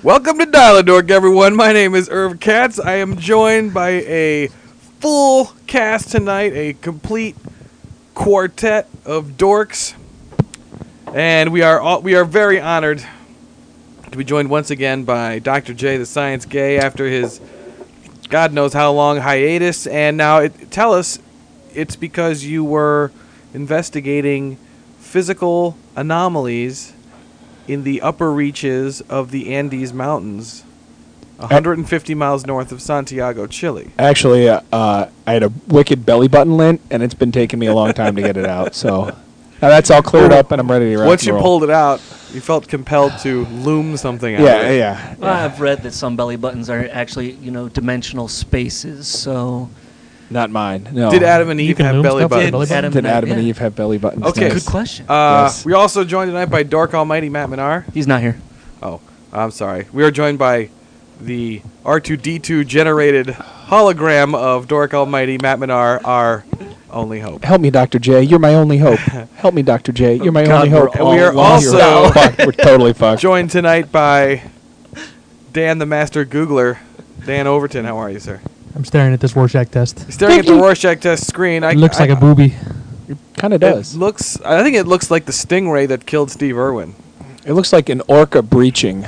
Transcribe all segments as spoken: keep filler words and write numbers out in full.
Welcome to Dial-A-Dork, everyone. My name is Irv Katz. I am joined by a full cast tonight, a complete quartet of dorks, and we are all, we are very honored to be joined once again by Doctor J, the Science Gay, after his God knows how long hiatus. And now, it, tell us, it's because you were investigating physical anomalies in the upper reaches of the Andes Mountains, one hundred fifty miles north of Santiago, Chile. Actually, uh, uh, I had a wicked belly button lint, and it's been taking me a long time to get it out. So now that's all cleared up, and I'm ready to rock Once and you roll. pulled it out, you felt compelled to loom something out Yeah, of it. yeah. Well, yeah. I've read that some belly buttons are actually, you know, dimensional spaces. So Not mine. No. Did Adam and You Eve can have loom belly stuff with a buttons? belly button? Adam Did and Adam yeah. and Eve have belly buttons? Okay. Nice. Good question. Uh, Yes. We also joined tonight by Dork Almighty Matt Minar. He's not here. Oh, I'm sorry. We are joined by the R two D two generated hologram of Dork Almighty Matt Minar, our only hope. Help me, Doctor J. You're my only hope. Help me, Doctor J. You're my God, only we're hope. And we are all lost also now. fucked. We're totally fucked. joined tonight by Dan the Master Googler. Dan Overton, how are you, sir? I'm staring at this Rorschach test. Staring at the Rorschach test screen. I, It looks I, like a booby. It kind of It does. looks. I think it looks like the stingray that killed Steve Irwin. It looks like an orca breaching.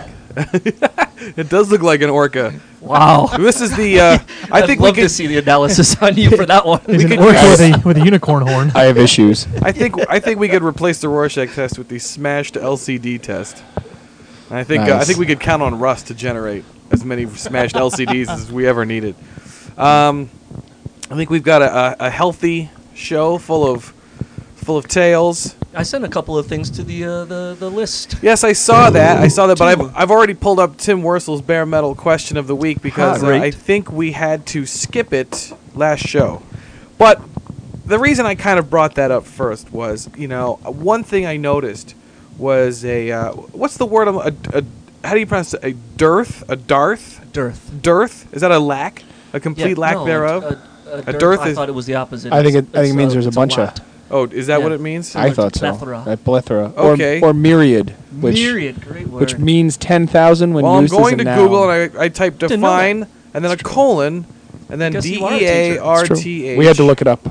It does look like an orca. Wow. This is the. Uh, I I'd think love we could. to see the analysis on you for that one. It's an could orc use- with a, with a unicorn horn. I have issues. I think. I think we could replace the Rorschach test with the smashed L C D test. And I think. Uh, I Nice. think we could count on Russ to generate as many smashed L C Ds as we ever needed. Um, I think we've got a, a, a healthy show full of full of tales. I sent a couple of things to the uh, the the list. Yes, I saw that. I saw that, but I've, I've already pulled up Tim Worsel's bare metal question of the week because Ah, uh, great. I think we had to skip it last show. But the reason I kind of brought that up first was, you know, one thing I noticed was a uh, what's the word? I'm- A, a, how do you pronounce it? A dearth? A darth? Dearth. Dearth? Is that a lack? A complete Yeah, lack no, thereof? A, a, A dearth, dearth I is- thought it was the opposite. I think it. It's- I think it it's means a- there's a it's bunch lot. of. oh, is that yeah. what it means? Similar I to thought so. plethora. A plethora. Okay. Or, or myriad, which Myriad, great word. which means ten thousand when Well, I'm used going as a to noun. Google and I, I typed Didn't know that. define and then a colon and then Guess D you are a E teacher. A It's R true. T H. We had to look it up.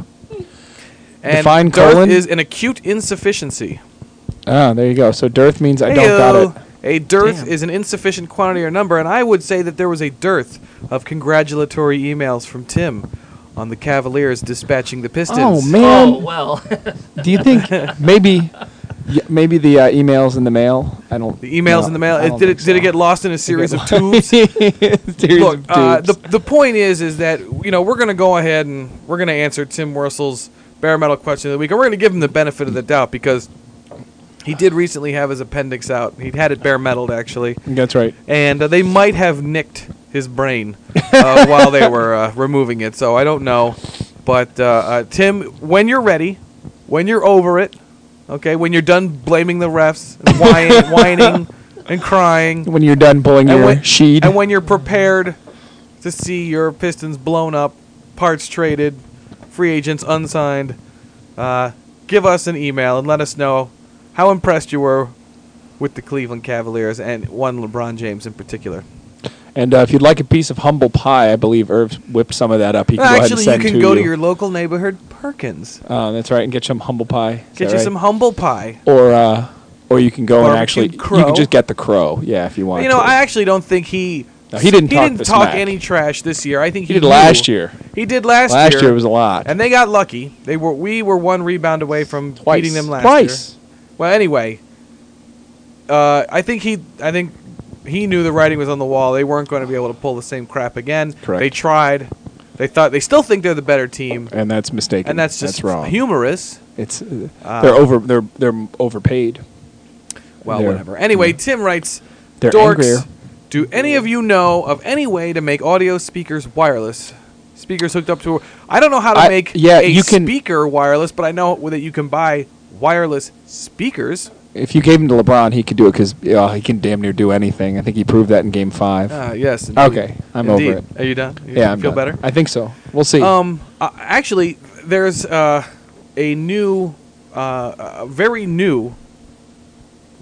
And Define dearth colon? is an acute insufficiency. Ah, there you go. So dearth means I don't got Heyo. it. A dearth Damn. is an insufficient quantity or number, and I would say that there was a dearth of congratulatory emails from Tim on the Cavaliers dispatching the Pistons. Oh man, Oh well. do you think maybe y- maybe the uh, emails in the mail? I don't. The emails no, in the mail. I It, don't did it think did it so. get lost in a series of Get tubes? Series Look, of uh, the tubes. the point is is that you know we're gonna go ahead and we're gonna answer Tim Worsel's bare metal question of the week, and we're gonna give him the benefit of the doubt because he did recently have his appendix out. He'd had it bare metaled actually, That's right. and uh, they might have nicked his brain uh, while they were uh, removing it. So I don't know, but uh, uh, Tim, when you're ready, when you're over it, okay, when you're done blaming the refs, and whining, whining and crying. When you're done pulling And your when, sheet, and when you're prepared to see your Pistons blown up, parts traded, free agents unsigned, uh, give us an email and let us know how impressed you were with the Cleveland Cavaliers and one LeBron James in particular. and uh, if you'd like a piece of humble pie, I believe Irv whipped some of that up. He can go ahead and Actually, you send can to go you. to your local neighborhood Perkins. Uh, that's right, and get some humble pie. Is Get that you right? some humble pie. Or uh, or you can go and Barbecued actually you crow. can just get the crow. Yeah, if you want. You know, to. I actually don't think he. No, he didn't He talk didn't the talk smack. any trash this year. I think he, He did knew- last year. He did last, Last year. year was a lot. And they got lucky. They were we were one rebound away from Twice. beating them last Twice. year. Well, anyway, uh, I think he I think he knew the writing was on the wall. They weren't going to be able to pull the same crap again. Correct. They tried. They thought they still think they're the better team, And that's mistaken. and that's just wrong. humorous. It's uh, Uh, they're over. They're they're overpaid. Well, They're- whatever. Anyway, Tim writes, They're Dorks, angrier. do any of you know of any way to make audio speakers wireless? Speakers hooked up to. I don't know how to I- make yeah, a you can- speaker wireless, but I know that you can buy wireless speakers. If you gave him to LeBron, he could do it because uh, he can damn near do anything. I think he proved that in Game Five. Ah, yes. Indeed. Okay, I'm Indeed. over it. Are you done? You yeah, I'm feel done. better. I think so. We'll see. Um, uh, actually, there's uh, a new, uh, a very new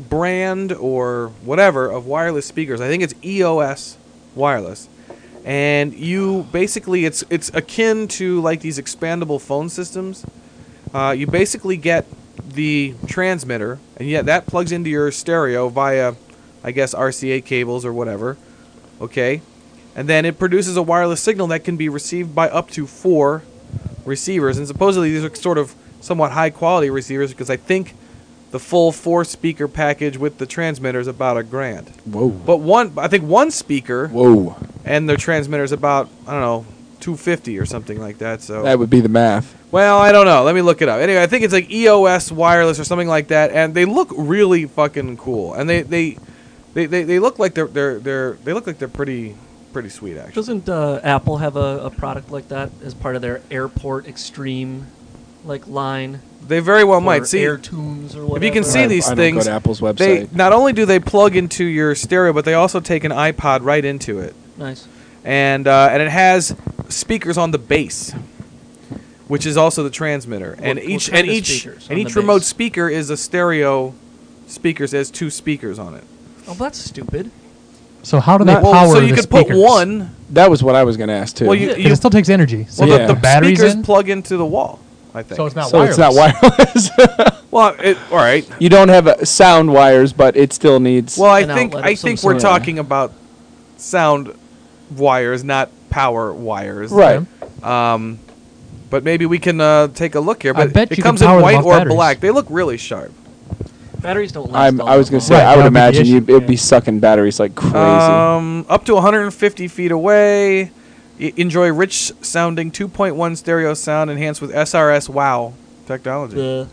brand or whatever of wireless speakers. I think it's E O S wireless. And you basically, it's it's akin to like these expandable phone systems. Uh, you basically get the transmitter, and yet that plugs into your stereo via, I guess, R C A cables or whatever. Okay? And then it produces a wireless signal that can be received by up to four receivers. And supposedly these are sort of somewhat high-quality receivers because I think the full four-speaker package with the transmitter is about a grand. Whoa. But one, I think one speaker Whoa. and the transmitter is about, I don't know, two fifty or something like that. So That would be the math. well, I don't know. Let me look it up. Anyway, I think it's like E O S wireless or something like that, and they look really fucking cool. And they they, they, they, they look like they're they're they're they look like they're pretty pretty sweet actually. Doesn't uh, Apple have a, a product like that as part of their Airport Extreme, like line? They very well for might see. AirTunes or whatever. If you can see I- these I don't things, go to Apple's website. they not only do they plug into your stereo, but they also take an iPod right into it, Nice. and uh, and it has speakers on the base, which is also the transmitter, and what each kind and of each speakers and on each the remote base? speaker is a stereo speaker. So it has two speakers on it. Oh, that's stupid. So how do they Not- power Well, so you the could speakers? put one. That was what I was going to ask, too. Well, you, Yeah, 'Cause you it still takes energy. So well, Yeah. the, the the batteries speakers in? plug into the wall. I think. So it's not so wireless. it's not wireless. Well, it, all right. You don't have uh, sound wires, but it still needs... Well, I An think outlet I of some think we're sort. talking about sound wires, not power wires. right. Um, but maybe we can uh, take a look here. I But bet it you can comes in power them white off or batteries. black. They look really sharp. Batteries don't last I'm, all I was that going to long. say, Right, I would that would be the imagine you, issue. it'd be Yeah. sucking batteries like crazy. Um, up to one hundred fifty feet away. Y- enjoy rich sounding two point one stereo sound enhanced with S R S WOW technology. The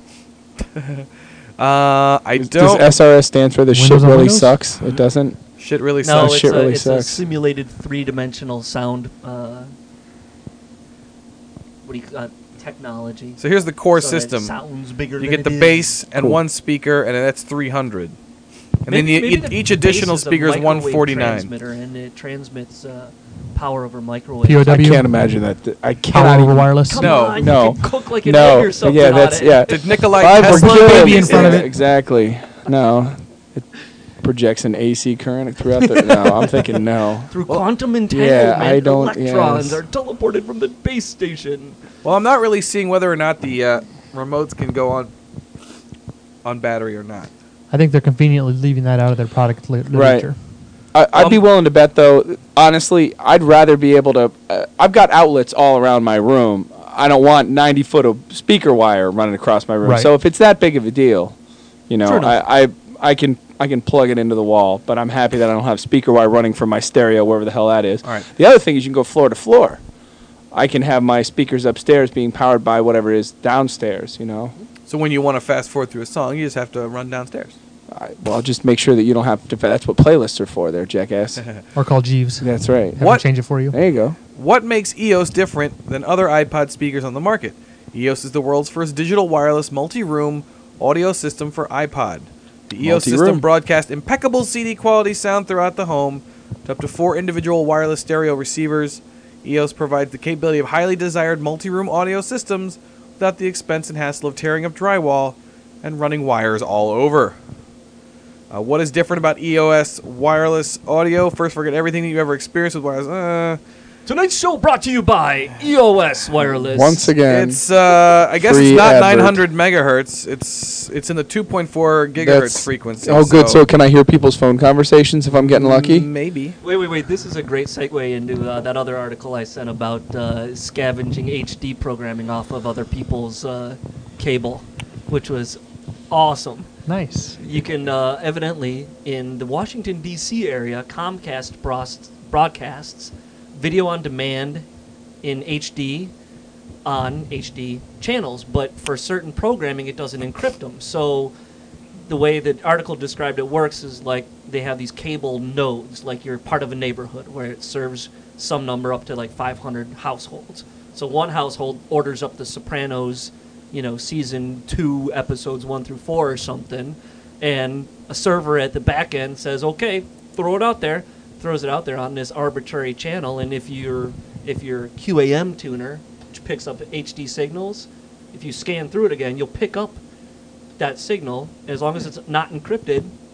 Uh, I Does- don't. Does S R S stand for the shit Windows on really Windows? sucks? It doesn't? shit really no, sucks. it's, shit a, really it's a sucks. simulated three-dimensional sound. Uh, what do you uh, technology? So here's the core So that it system. sounds bigger. You than get it the is. bass and Cool. one speaker, and that's three hundred. And Maybe- then maybe you, the each bass additional is a speaker is one microwave forty-nine. transmitter, and it transmits uh, power over microwave. P O I W. can't imagine that. th- I Power cannot over even- wireless. Come No, on, no, you can cook like an no. egg or something Yeah, on that's it. yeah. Did Nikolai Five were Tesla killing baby in it. front of Yeah, it. Exactly. No. It projects an A C current throughout the... No, I'm thinking no. Through Well, quantum yeah, entanglement, I don't- electrons yes. are teleported from the base station. Well, I'm not really seeing whether or not the uh, remotes can go on on battery or not. I think they're conveniently leaving that out of their product li- literature. I, I'd be Um, willing to bet, though, honestly, I'd rather be able to... Uh, I've got outlets all around my room. I don't want ninety foot of speaker wire running across my room. Right. So if it's that big of a deal, you know, Sure enough. I, I I can I can plug it into the wall, but I'm happy that I don't have speaker wire running from my stereo, wherever the hell that is. All right. The other thing is you can go floor to floor. I can have my speakers upstairs being powered by whatever is downstairs, you know. So when you want to fast forward through a song, you just have to run downstairs. I, well, just make sure that you don't have to... That's what playlists are for there, jackass. Or call Jeeves. That's right. Have What? him change it for you. There you go. What makes E O S different than other iPod speakers on the market? E O S is the world's first digital wireless multi-room audio system for iPod. The E O S system Multi-room. broadcasts impeccable C D quality sound throughout the home to up to four individual wireless stereo receivers. E O S provides the capability of highly desired multi-room audio systems without the expense and hassle of tearing up drywall and running wires all over. Uh, what is different about E O S wireless audio? First, forget everything that you've ever experienced with wireless. Uh, Tonight's show brought to you by E O S Wireless. Once again, It's uh, I guess Free it's not advert. nine hundred megahertz. It's it's in the two point four gigahertz That's- frequency. oh, good. So can I hear people's phone conversations if I'm getting lucky? Maybe. Wait, wait, wait. This is a great segue into uh, that other article I sent about uh, scavenging H D programming off of other people's uh, cable, which was awesome. Nice. You can uh, evidently, in the Washington, D C area, Comcast bros- broadcasts video on demand in H D on H D channels, but for certain programming, it doesn't encrypt them. So the way the article described it works is like they have these cable nodes, like you're part of a neighborhood where it serves some number up to like five hundred households. So one household orders up The Sopranos, you know, season two, episodes one through four or something, and a server at the back end says, okay, throw it out there, throws it out there on this arbitrary channel, and if you're if you're a Q A M tuner, which picks up H D signals, if you scan through it again, you'll pick up that signal. As long as it's not encrypted,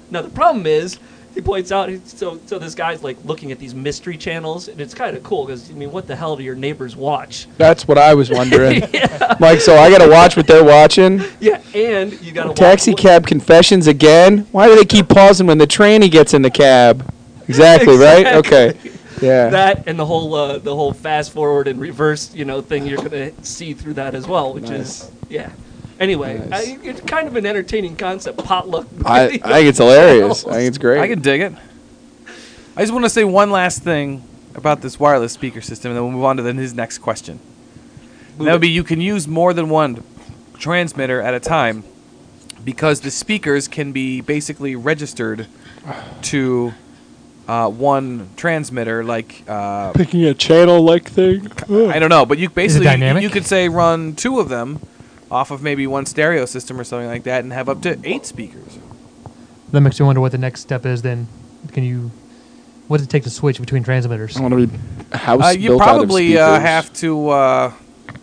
Now the problem is, he points out, he- so so this guy's like looking at these mystery channels, and it's kind of cool because I mean, what the hell do your neighbors watch? That's what I was wondering. Like, so I got to watch what they're watching. Yeah, and you got to Taxi watch, cab confessions again? Why do they keep pausing when the tranny gets in the cab? Exactly, right? Okay. Yeah. That and the whole uh, the whole fast forward and reverse, you know, thing you're gonna see through that as well, which Nice. is yeah. Anyway, Nice. I, it's kind of an entertaining concept. Potluck. I, I video think it's hilarious. I channels. think it's great. I can dig it. I just want to say one last thing about this wireless speaker system, and then we'll move on to then his next question. And that would be you can use more than one transmitter at a time because the speakers can be basically registered to uh, one transmitter, like uh, Picking a channel-like thing. I don't know, but you basically you, dynamic? you could say run two of them off of maybe one stereo system or something like that, and have up to eight speakers. That makes me wonder what the next step is. Then, can you? What does it take to switch between transmitters? I want to be a house Uh, you built out of probably uh, speakers. have to. Uh,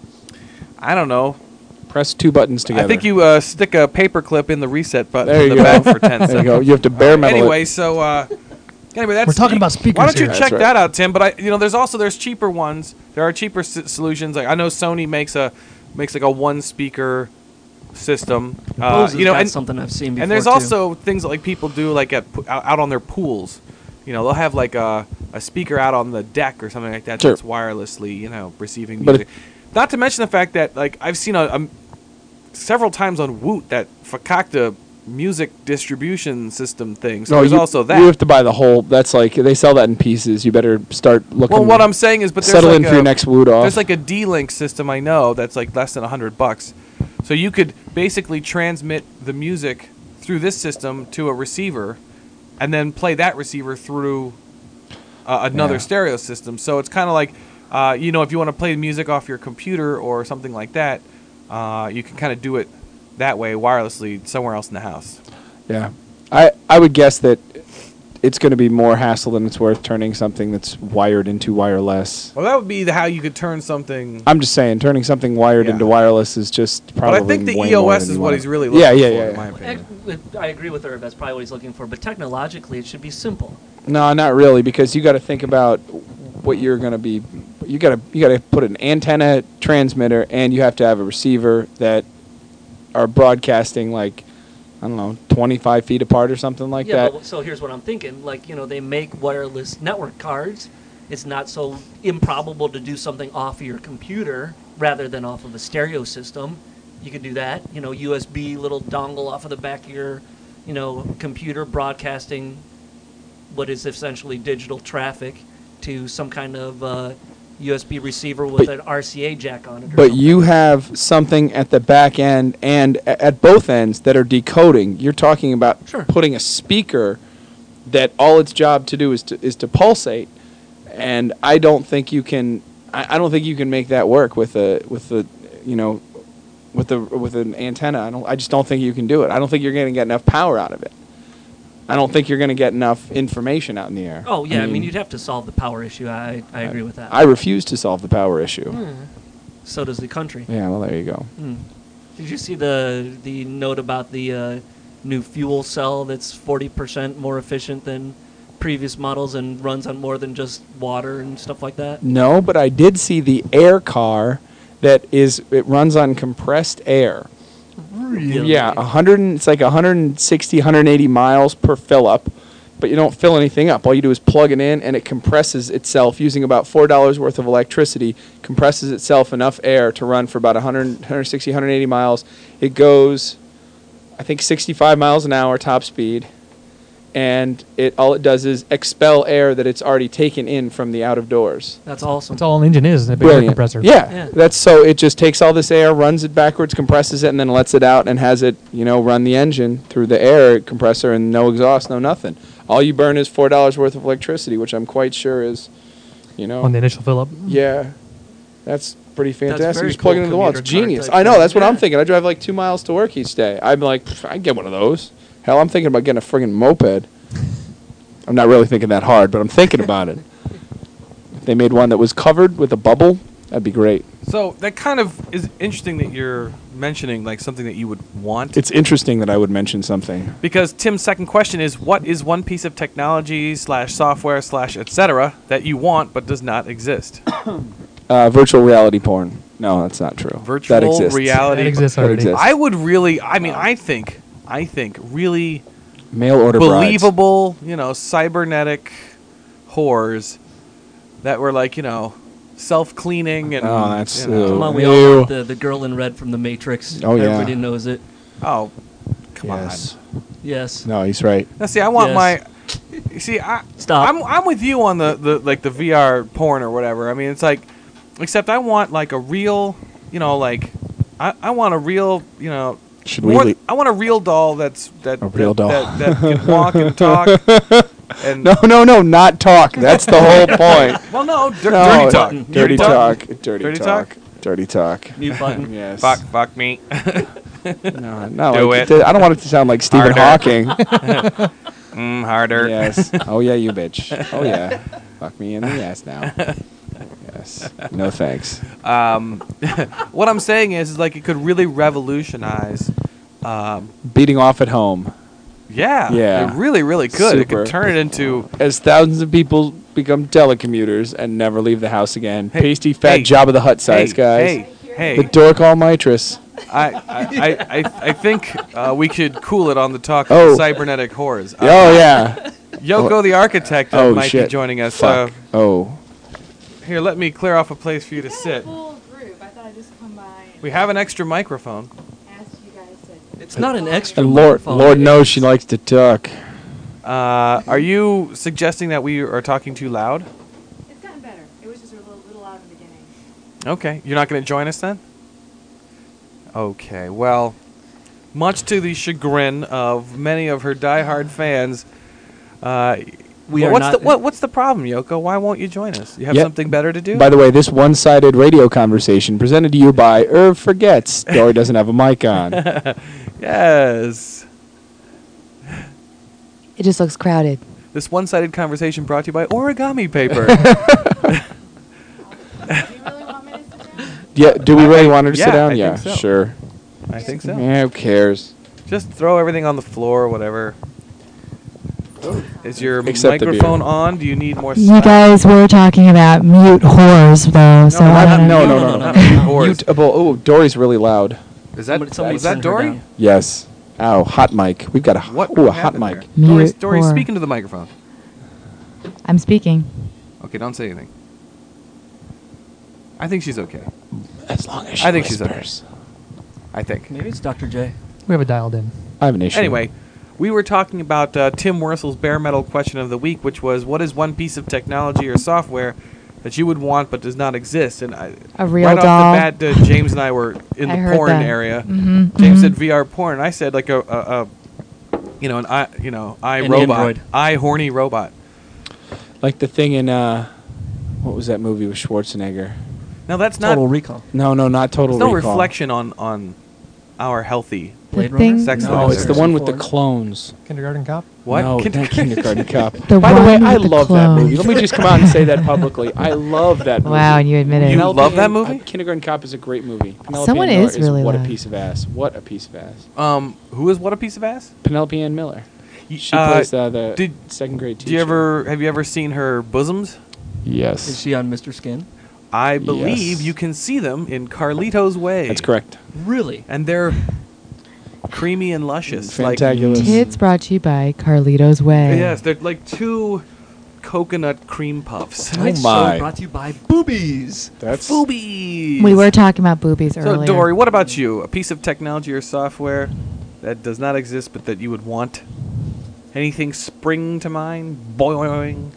I don't know. Press two buttons together. I think you uh, stick a paper clip in the reset button There in you the go. back for ten There seconds. you go. You have to bare metal Anyway, it. so uh, anyway, that's We're talking you- about speakers Why don't you here. check That's right. that out, Tim? But I, you know, there's also there's cheaper ones. There are cheaper s- solutions. Like I know Sony makes a makes like a one speaker system. Uh, Bose has you know, got and, something I've seen before and there's too. also things that like people do like at po- out out on their pools. You know, they'll have like a, a speaker out on the deck or something like that Sure. that's wirelessly, you know, receiving But music. Not to mention the fact that like I've seen a, a several times on Woot that Fakakta music distribution system thing. So No, there's you, also that. You have to buy the whole. That's like they sell that in pieces. You better start looking. well, what I'm saying is, but there's settle like in a, for your next Woot off. There's like a D-Link system I know that's like less than a hundred bucks. So you could basically transmit the music through this system to a receiver, and then play that receiver through uh, another Yeah. stereo system. So it's kind of like, uh, you know, if you want to play music off your computer or something like that, uh, you can kind of do it that way wirelessly somewhere else in the house. Yeah, I I would guess that it's going to be more hassle than it's worth turning something that's wired into wireless. Well, that would be the, how you could turn something. I'm just saying, turning something wired Yeah. into wireless is just But probably. I think the way E O more S than is you what want. he's really looking Yeah, yeah, for, yeah. in my yeah. opinion. I, I agree with Irv. That's probably what he's looking for. But technologically, it should be simple. No, not really, because you got to think about what you're going to be. You got to you got to put an antenna transmitter, and you have to have a receiver that are broadcasting like I don't know, twenty-five feet apart or something like yeah, that. but so here's what I'm thinking. Like, you know, they make wireless network cards. It's not so improbable to do something off of your computer rather than off of a stereo system. You could do that. You know, U S B little dongle off of the back of your, you know, computer broadcasting what is essentially digital traffic to some kind of uh, U S B receiver with But- an R C A jack on it. Or But something. you have something at the back end and a- at both ends that are decoding. You're talking about Sure. putting a speaker that all its job to do is to is to pulsate, and I don't think you can. I, I don't think you can make that work with a with a you know with the with an antenna. I don't. I just don't think you can do it. I don't think you're going to get enough power out of it. I don't think you're going to get enough information out in the air. Oh, yeah. I mean, you'd have to solve the power issue. I, I agree with that. I refuse to solve the power issue. Hmm. So does the country. Yeah, well, there you go. Hmm. Did you see the the note about the uh, new fuel cell that's forty percent more efficient than previous models and runs on more than just water and stuff like that? No, but I did see the air car that is it runs on compressed air. Really? Yeah, a hundred. and- It's like one hundred sixty, one hundred eighty miles per fill up, but you don't fill anything up. All you do is plug it in, and it compresses itself using about four dollars worth of electricity. Compresses itself enough air to run for about one hundred, one hundred sixty, one hundred eighty miles. It goes, I think, sixty-five miles an hour top speed, and it all it does is expel air that it's already taken in from the out of doors. That's awesome. That's all an engine is, is a big air Brilliant. compressor. Yeah, Yeah. that's so it just takes all this air, runs it backwards, compresses it, and then lets it out and has it, you know, run the engine through the air compressor and no exhaust, no nothing. All you burn is four dollars worth of electricity, which I'm quite sure is, you know, On the initial fill up. yeah, that's pretty fantastic. very Just plug it cool into the wall. It's commuter car genius. type I know. thing. That's what I'm Yeah. thinking. I drive like two miles to work each day. I'm like, "Pff, I can get one of those. Hell, I'm thinking about getting a friggin' moped. I'm not really thinking that hard, but I'm thinking about it. If they made one that was covered with a bubble, that'd be great. So that kind of is interesting that you're mentioning like something that you would want. It's interesting that I would mention something. Because Tim's second question is, what is one piece of technology slash software slash et cetera that you want but does not exist? Uh, virtual reality porn. No, that's not true. Virtual that exists. reality. That exists That already. exists. I would really. I mean, I think. I think really Mail order brides. believable. You know, cybernetic whores that were like you know self-cleaning and. Oh, that's- you know- Come on, we Ew. all want the, the girl in red from The Matrix. Oh, yeah. Everybody knows it. Oh, come Yes. on. Yes. No, he's right. Now, see, I want Yes. my. You see, I Stop. I'm I'm with you on the, the like the V R porn or whatever. I mean, it's like, except I want like a real, you know, like, I, I want a real, you know, Should we more, leave? I want a real doll that's that A real that, doll. that, that can walk and talk. And No, no, no, not talk. That's the whole point. well, no, dir- No, dirty talk, Dirty Dirty talk. Dirty, Dirty talk. talk? Dirty talk. Mute button. Yes. Fuck, fuck me. No, no. Do like, it. I don't want it to sound like Stephen Harder. Hawking. mm, harder. Yes. Oh yeah, you bitch. Oh yeah. Fuck me in the ass now. Yes. No thanks. Um, what I'm saying is, is like it could really revolutionize. Um, Beating off at home. yeah, Yeah. it really, really could. It Super. could turn it into. As thousands of people become telecommuters and never leave the house again. Hey, Pasty fat hey, Jabba the Hutt size, hey, guys. Hey, hey. The dork all mitris. I, I, I, I, I think uh, we could cool it on the talk Oh. of cybernetic whores. Uh, Oh yeah. Yoko, the architect, uh, Oh might shit. be joining us. Fuck. Uh, Oh. here, let me clear off a place for you to sit. Full group. I thought I'd just come by and We have an extra microphone. ask you guys to. It's not an extra And Lord, microphone. Lord knows she likes to talk. Uh, are you suggesting that we are talking too loud? It's gotten better. It was just a little, little loud in the beginning. Okay, you're not going to join us then? Okay, well, much to the chagrin of many of her diehard fans, uh, We well, are what's not- the what, what's the problem, Yoko? Why won't you join us? You have Yep. something better to do? By the way, this one-sided radio conversation presented to you by Irv Forgets. Dory doesn't have a mic on. Yes. It just looks crowded. This one-sided conversation brought to you by origami paper. Do you really want me to sit down? Yeah, do we I- really I- want her to yeah, sit down? I Yeah, think so. sure. I think so. Yeah, who cares? Just throw everything on the floor or whatever. Is your Except the beer. microphone on? Do you need more You slack? guys were talking about mute whores, though, so no, I not- don't No, know. no, no, no, no, no. no. Whores. Mutable. Oh, Dory's really loud. Is that, Somebody- somebody was that turned her Dory? down. Yes. Ow, hot mic. We've got a, What, ooh, a what hot happened mic. there? Dory, Mute Dory, whore. speak into the microphone. I'm speaking. Okay, don't say anything. I think she's okay. As long as she I think she's whispers. I think. Maybe it's Doctor J. We have it dialed in. I have an issue. Anyway, we were talking about uh, Tim Worsel's bare metal question of the week, which was, what is one piece of technology or software that you would want but does not exist? And I, A real right doll. off the bat, uh, James and I were in I the heard porn that. area. Mhm, James mhm. said V R porn. I said like a, a, a you know, an I, you know, I An robot, android. I horny robot. Like the thing in, uh, what was that movie with Schwarzenegger? Now that's not. Total Recall. No, no, not Total There's no Recall. reflection on on our healthy. Blade The thing- Runner. Sex No, it's the Lives. one with the clones. Kindergarten Cop. What? No, Kin- not Kindergarten Cop. The By the way, one I with the love that movie. clones. Let me just come out and say that publicly. I love that movie. Wow, and you admit it. You Penelope love that Ann- movie? uh, Kindergarten Cop is a great movie. Penelope Someone Ann Miller is really what a loud. piece of ass. What a piece of ass. Um, who is what a piece of ass? Penelope Ann Miller. Y- She uh, plays uh, the did- second grade teacher. Do you ever have you ever seen her bosoms? Yes. Is she on Mister Skin? I believe Yes. you can see them in Carlito's Way. That's correct. Really? And they're creamy and luscious. Like, Fantabulous. Tits brought to you by Carlito's Way. yes, they're like two coconut cream puffs. Tonight's my. show brought to you by Boobies. That's Boobies. We were talking about boobies So, earlier. Dory, what about you? A piece of technology or software that does not exist but that you would want? Anything spring to mind? Boing.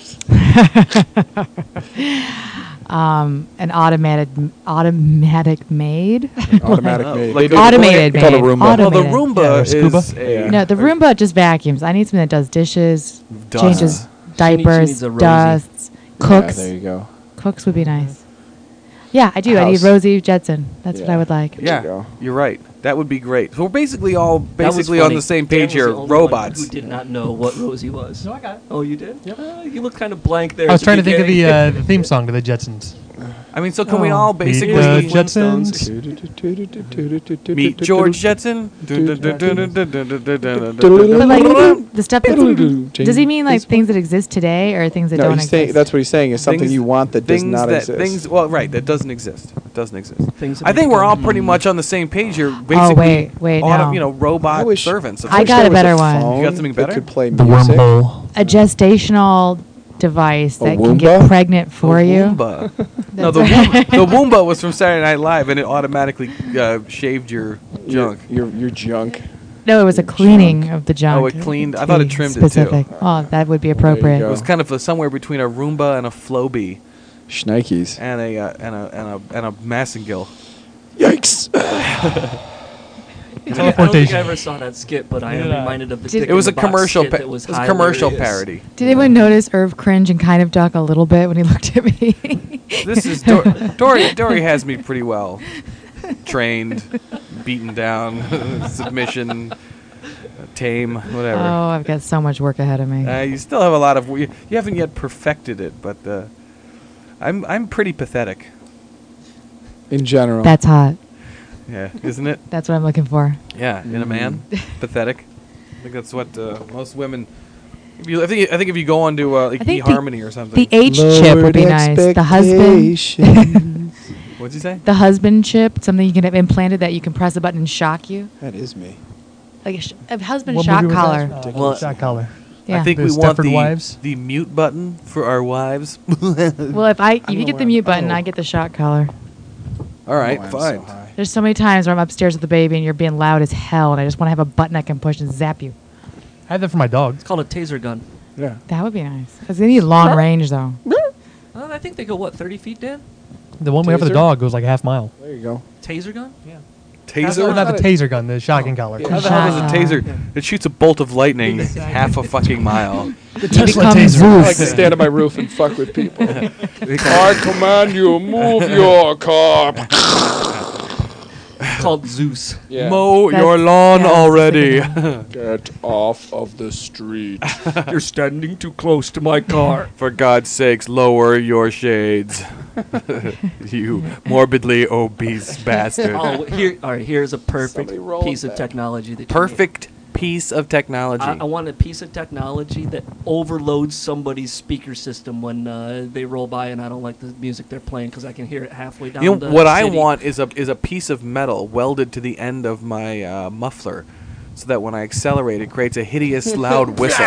um, an automated automatic maid. automatic Oh, maid. like They a- do- Automated they call it maid. a Roomba. Auto- Well, the Automated. Roomba Yeah, or is Scuba. a Yeah. No, the Roomba just vacuums. I need something that does dishes, Does. changes She need- she diapers, needs a Rosie. dusts, Yeah, cooks. there you go. Cooks would be nice. Yeah, I do. I need House. Rosie Jetson. That's what Yeah. I would like. There you Yeah, go. you're right. That would be great. So we're basically all That was basically on funny. the same Dan page was here. the only one Robots. Who did not know what Rosie was? No, I got it. Oh, you did? Yep. Uh, you look kind of blank there. I was at trying to think of the, beginning. uh, the theme song to the Jetsons. I mean, so can we Oh. all Meet basically the Flintstones. Jetsons. meet George Jetson? But like the stuff that does he mean like things that exist today or things that No, don't he's saying exist? that's what he's saying is something Things- you want that does things not that, exist. Things, well, right, that doesn't exist. It doesn't exist. Things that I think make we're all them- pretty much on the same page here. Basically, wait, wait, auto- no. you know, robot I wish- servants. of I some got sort. a better one. phone You got something that better? could play The music. wormhole. A gestational device A that can get Woomba? pregnant for The you. Woomba. no, That's the right. Woomba, the Woomba was from Saturday Night Live, and it automatically uh, shaved your Your, junk. your your junk. No, it was a cleaning of the junk. Oh, it cleaned- To I thought it be trimmed it, too. specific. Oh, that would be appropriate. go. It was kind of a, somewhere between a Roomba and a Flowbee, Schnikes. and a uh, and a and a and a Massengill. Yikes! I don't think Teleportation. I ever saw that skit, but I am Yeah. reminded of the Did- Dick It was in a the Box commercial. skit Pa- that it was was a commercial hilarious. parody. Did anyone notice Irv cringe and kind of duck a little bit when he looked at me? This is Dor- Dory. Dory has me pretty well trained, beaten down, submission, tame, whatever. Oh, I've got so much work ahead of me. Uh, you still have a lot of. You, you haven't yet perfected it, but uh, I'm I'm pretty pathetic. In general. That's hot. Yeah, isn't it? That's what I'm looking for. Yeah, in a man, pathetic. I think that's what uh, most women. If you, I think I think if you go onto uh, like I think eHarmony or something. The H chip would be nice. The husband, husband. What'd you say? the husband chip, something you can have implanted that you can press a button and shock you, That is me. like a, sh- a husband What shock movie was collar. that? Uh, Well, shock collar. Yeah. I think The we want Stepford the Wives? the mute button for our wives. Well, if I if don't you know get the where mute I'm- I button, don't I know. get the shock collar. All right, Oh, I'm fine. so high. There's so many times where I'm upstairs with the baby and you're being loud as hell, and I just want to have a button I can push and zap you. I had that for my dog. It's called a taser gun. Yeah. That would be nice. Because they need long range, though. Uh, I think they go what thirty feet, Dan? The one we have for the Taser? dog goes like a half mile. There you go. Taser gun? Yeah. Taser? Not the taser gun, the shocking collar. Yeah. How the hell does a Shotgun. taser? It shoots a bolt of lightning half a fucking mile. The Tesla become taser. I like Zeus. to stand on my roof and fuck with people. I command you, move your car. It's called Zeus. Yeah. Mow That's- your lawn yeah, that's already. Get off of the street. You're standing too close to my car. For God's sakes, lower your shades. You morbidly obese bastard. Oh, here, all right. Here's a perfect Somebody roll piece of that. technology that you Perfect piece of technology. need. I, I want a piece of technology that overloads somebody's speaker system when uh, they roll by, and I don't like the music they're playing because I can hear it halfway down. you know the what I city. want is a is a piece of metal welded to the end of my uh, muffler, so that when I accelerate, it creates a hideous loud whistle.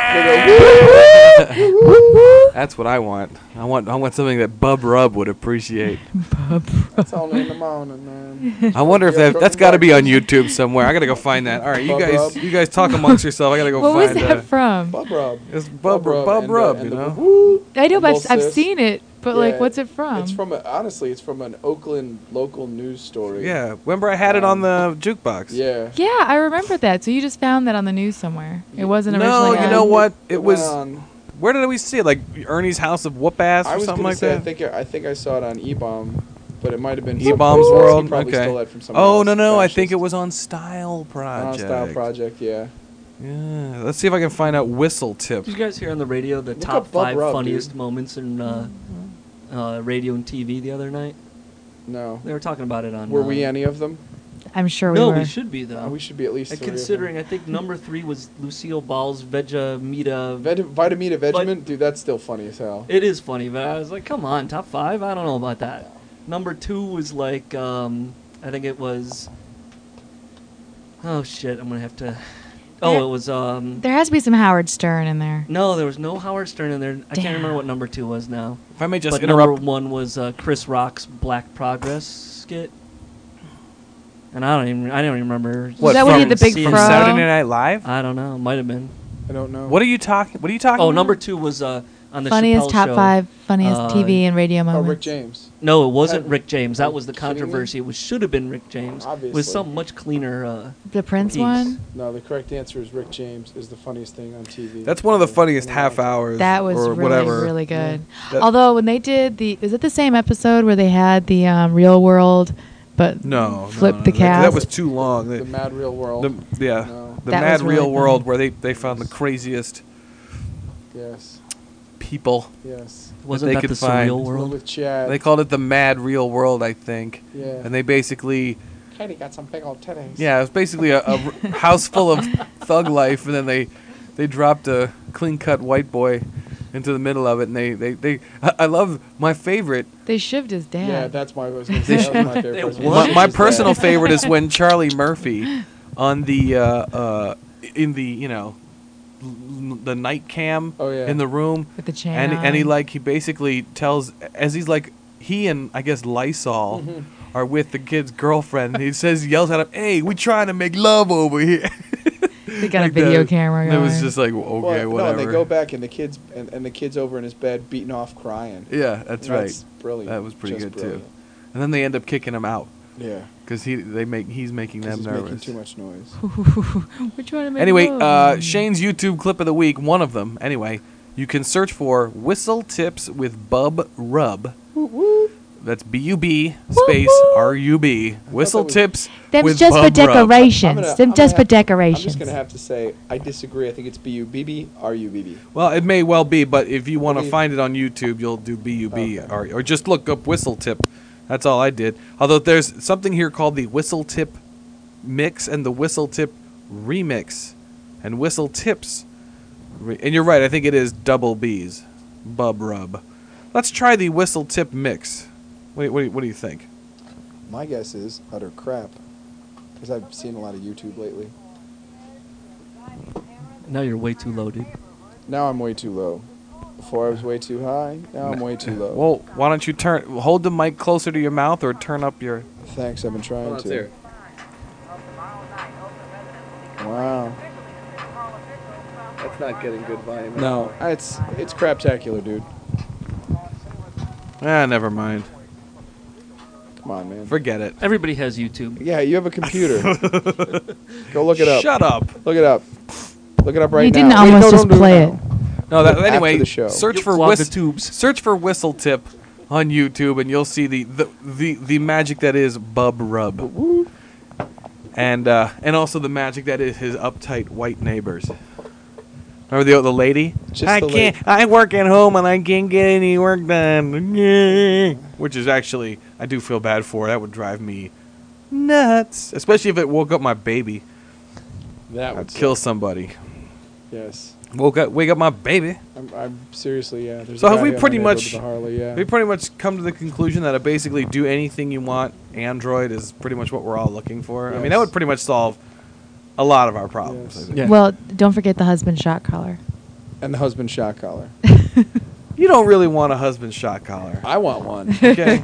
That's what I want. I want I want something that Bub Rub would appreciate. That's only in the morning, man. I wonder if Yeah, that that's got to be on trucking YouTube somewhere. I gotta go find that. All right, you Bub guys Rub. you guys talk amongst yourself. I gotta go What was find that uh, from? Bub rub. It's Bub Bub Rub, Rub Bub and the- Rub, and you the know. woo. I know, but Little I've, I've sis. seen it. But, like, Yeah, what's it from? It's from a, honestly, it's from an Oakland local news story. Yeah, remember I had it on the jukebox. Yeah. Yeah, I remember that. So you just found that on the news somewhere. It wasn't No, originally. you on- know what? It It was. went on- Where did we see it? Like Ernie's House of Whoop Ass I or was something gonna like say, that. I think I think I saw it on E-Bomb, but it might have been E-Bomb's he World. probably Okay. stole that from someone Oh else, no no! I fascist. think it was on Style on Project. Style Project. Yeah. Yeah. Let's see if I can find out Whistle Tip. Did you guys hear on the radio the Look top up Bub five Rub, funniest dude. moments in uh, uh, radio and T V the other night? No. They were talking about it on. Were uh, we any of them? I'm sure we No, were. we should be though. Uh, we should be at least. And three of them. considering, I think number three was Lucille Ball's Vegemita. Vet- Vitamita Vegemite, dude, that's still funny as hell. It is funny, but I was like, come on, top five? I don't know about that. Number two was like, um, I think it was. Oh shit! I'm gonna have to. Oh, There- it was. Um, There has to be some Howard Stern in there. no, there was no Howard Stern in there. I can't remember Damn. what number two was now. If I may just but interrupt. number one was uh, Chris Rock's Black Progress skit. And I don't even. I don't even remember. What, that when he from- had the big seeing From fro? it. Saturday Night Live. I don't know. Might have been. I don't know. What are you talking? What are you talking? Oh, about? number two was uh, on the Funniest Chappelle top show. five, funniest Uh, T V and radio Oh, moments. Rick James. No, it wasn't Had- Rick James. That Are was the you kidding me? controversy. It was should have been Rick James. It Obviously. was some much cleaner. Uh, The Prince Peace. one. No, the correct answer is Rick James is the funniest thing on T V. That's one of the funniest half hours. That was or really, whatever. really good. That- Although when they did the, is it the same episode where they had the um, Real World, but No, flip no, the no, that- cast? That was too long. The The, Mad Real World. the- yeah, No. the That Mad was really Real funny. World where they they found the craziest. Yes. people. Yes. Wasn't they that could the find. surreal One world? with Chad. They called it the Mad Real World, I think. Yeah. And they basically, Katie got some big old titties. yeah, it was basically a, a r- house full of thug life, and then they they dropped a clean-cut white boy into the middle of it, and they they, they I, I love my favorite. They shivved his dad. Yeah, that's my, I was gonna say, that was my favorite They person. what? My, my Just that. personal favorite is when Charlie Murphy, on the uh, uh, in the you know l- the night cam Oh, yeah. in the room, With the chain and and he on. like he basically tells as he's like he and I guess Lysol Mm-hmm. are with the kid's girlfriend. And he says he yells at him, "Hey, we trying to make love over here." They got Like a video that. camera And going. it was just like okay, Well, whatever. No, and they go back and the kids and, and the kids over in his bed beating off crying. Yeah, that's right. That's brilliant. That was pretty Just good brilliant. too. And then they end up kicking him out Yeah. because he they make he's making 'Cause them he's nervous. making too much noise. We're trying to make Anyway, love. uh, Shane's YouTube clip of the week, one of them. Anyway, you can search for "Whistle Tips with Bub Rub." That's B U B space R U B. Whistle was- Tips Them's with just for Bub Rub. decorations. I'm gonna- Them I'm just gonna for have- decorations. I'm just gonna have to say I disagree. I think it's B U B B R U B B. Well, it may well be, but if you want to Believe- find it on YouTube, you'll do B U B Okay. or, or just look up Whistle Tip. That's all I did. Although there's something here called the Whistle Tip Mix and the Whistle Tip Remix and Whistle Tips. Re- and you're right, I think it is double B's. Bub Rub. Let's try the Whistle Tip Mix. What do you, what do you, what do you think? My guess is utter crap, because I've seen a lot of YouTube lately. Now you're way too low, dude. Now I'm way too low. Before I was way too high. Now I'm way too low. Well, why don't you turn hold the mic closer to your mouth or turn up your Thanks, I've been trying Hold on, to. there. Wow. That's not getting good volume. No, it's it's craptacular, dude. Ah, never mind. Come on, man. Forget it. Everybody has YouTube. Yeah, you have a computer. Go look it up. Shut up. Look it up. Look it up right You now. didn't Wait, almost no, just don't do play now. it. No, that, After anyway, the show. search You'll for clog the whist- tubes. search for Whistle Tip on YouTube, and you'll see the the, the, the magic that is Bub Rub, and uh, and also the magic that is his uptight white neighbors. Remember the the lady? Just I the can't. lady. I work at home and I can't get any work done. Which is actually, I do feel bad for. That would drive me nuts, especially if it woke up my baby. That would I'd kill somebody. Yes. Woke up, wake up my baby. I'm, I'm seriously, yeah. There's So a have guy we here in pretty my neighborhood much- with a Harley, yeah. We pretty much come to the conclusion that I basically do anything you want. Android is pretty much what we're all looking for. I mean, that Yes. would pretty much solve a lot of our problems. I Yes. think. Yeah. Well, don't forget the husband shot collar. And the husband shot collar. You don't really want a husband shot collar. I want one. Okay.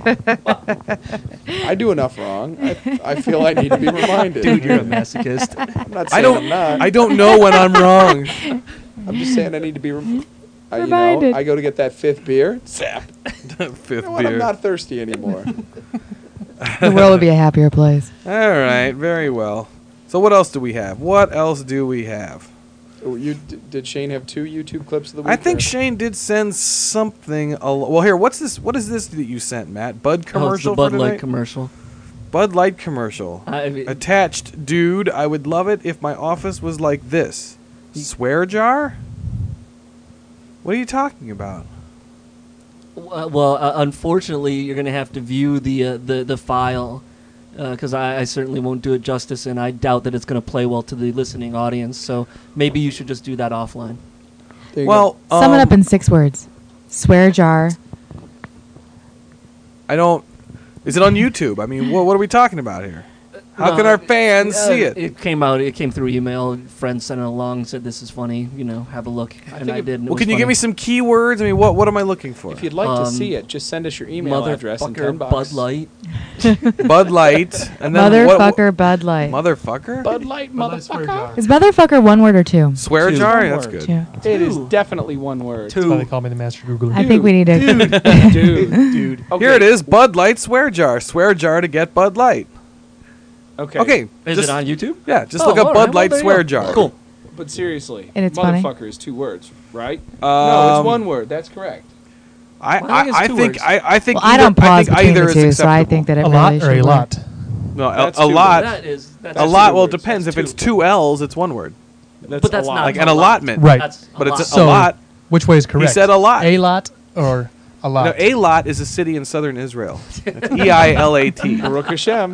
I do enough wrong. I, I feel I need to be reminded. Dude, you're a masochist. I'm not saying I don't. am not. I don't know when I'm wrong. I'm just saying I need to be rem- I, you know, Reminded. I go to get that fifth beer. Zap. Fifth You know what? I'm beer. not thirsty anymore. The world would be a happier place. All right. Very well. So what else do we have? What else do we have? Oh, you d- did Shane have two YouTube clips of the week? I think or- Shane did send something. Al- well, here. What's this? What is this that you sent, Matt? Bud Oh, it's the commercial Bud for Light tonight? commercial. Bud Light commercial. I mean, Attached, dude. I would love it if my office was like this. Swear jar? What are you talking about? w- well, uh, unfortunately, you're gonna have to view the uh, the the file because I, I certainly won't do it justice, and I doubt that it's gonna play well to the listening audience. So maybe you should just do that offline. There you Well, Sum it um, up in six words. Swear jar. I don't. Is it on YouTube? I mean, what, what are we talking about here? How No, can our fans uh, see it? It came out. It came through email. Friends sent it along. Said this is funny. You know, have a look, and think I if- did. and it Well, was can you give funny. me some keywords? I mean, what what am I looking for? If you'd like to Um, see it, just send us your email address and ten Motherfucker, bucks. Bud Light. Bud Light, and then what- what- Motherfucker Bud Light. Motherfucker. Bud Light, Bud Light swear motherfucker. jar. Is motherfucker one word or two? Swear Two. jar. One That's word. good. Two. It is Two. definitely one word. That's why they Two. call me the master Googler. I think we need to. Dude, dude. Okay. Here it is. Bud Light swear jar. Swear jar to get Bud Light. Okay. Okay. Is just, it on YouTube? Yeah. Just Oh, look up all Bud right, well, Light there you swear go. jar. Cool. But seriously, And it's funny. motherfucker is two words, right? no, Um, it's one word. That's correct. I Well, I think I, I it's two think words. I, I think Well, I either, don't pause think between either the is two, so I acceptable. think that it a lot really or a should lot? No, a, That's a two lot. That is. That's A two lot. Well, it words. depends. That's If it's two. two L's, it's one word. That's But that's a lot. not- Like a an lot. allotment. Right. That's a But it's lot. a, So- a lot. Which way is correct? said a lot. A lot or a lot? No, Eilat is a city in southern Israel. It's E I L A T. Baruch Hashem.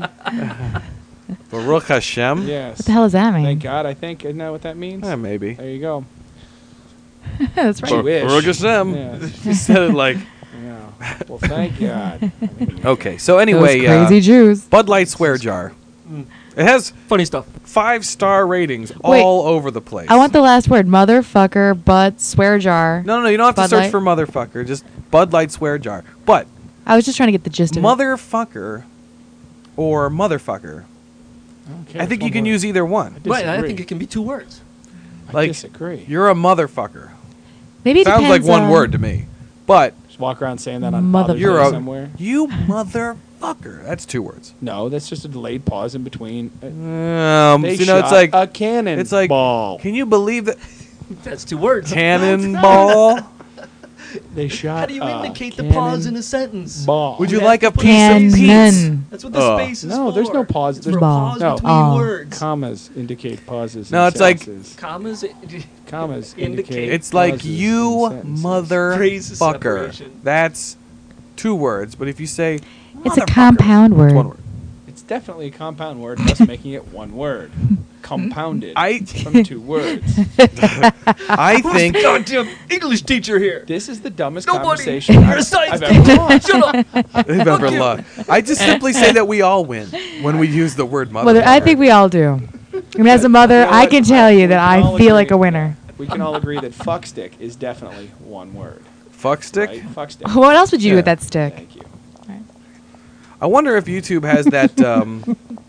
Baruch Hashem? Yes. What the hell does that mean? Thank God, I think. Isn't that what that means? Eh, maybe. There you go. That's right. Bar- wish. Baruch Hashem. Yeah. You said it like... Yeah. Well, thank God. Okay, so Those anyway, crazy uh, Jews. Bud Light Swear Jar. It has Funny stuff. five-star ratings Wait. all over the place. I want the last word. Motherfucker, butt, swear jar. No, no, no, you don't have to Bud search Light? for motherfucker. Just Bud Light Swear Jar. But I was just trying to get the gist of it. motherfucker or motherfucker, Okay, I think that's you one can word. use either one. Right, I disagree. think it can be two words. I like, disagree. You're a motherfucker. Maybe it Sounds like depends one on- word to me. But Just walk around saying that on Mother- Father's you're Day a somewhere. you motherfucker. That's two words. No, that's just a delayed pause in between. Uh, Um, they so, you know, it's shot like a cannon. it's like ball. Can you believe that That's two words. cannonball? They shot. How do you a indicate the pause in cannon a sentence? ball? Would you You like a have to piece of Cannon. pizza? That's what the Uh, space is No, for. there's no pause. It's There's for a ball. pause No. between Oh. words. Commas indicate pauses. No, in it's like- sentences. Commas. commas indicate- indicate. It's like pauses you in sentences. Phrase motherfucker. separation. That's two words. But if you say It's a motherfucker, compound it's word. one word. It's definitely a compound word, thus making it one word. Compounded I- from two words. I think Goddamn English teacher here. This is the dumbest Nobody. conversation You're I've, a science I've ever teacher. watched. Shut up. Remember love. I just simply say that we all win when we use the word mother. Well, I think we all do. I mean, as a mother, You know I what? can tell you We that can all I feel like agree. a winner. We can all agree that fuck stick is definitely one word. fuck stick. Right? Fuck stick. What else would you do with Yeah. that stick? Thank you. I wonder if YouTube has that um,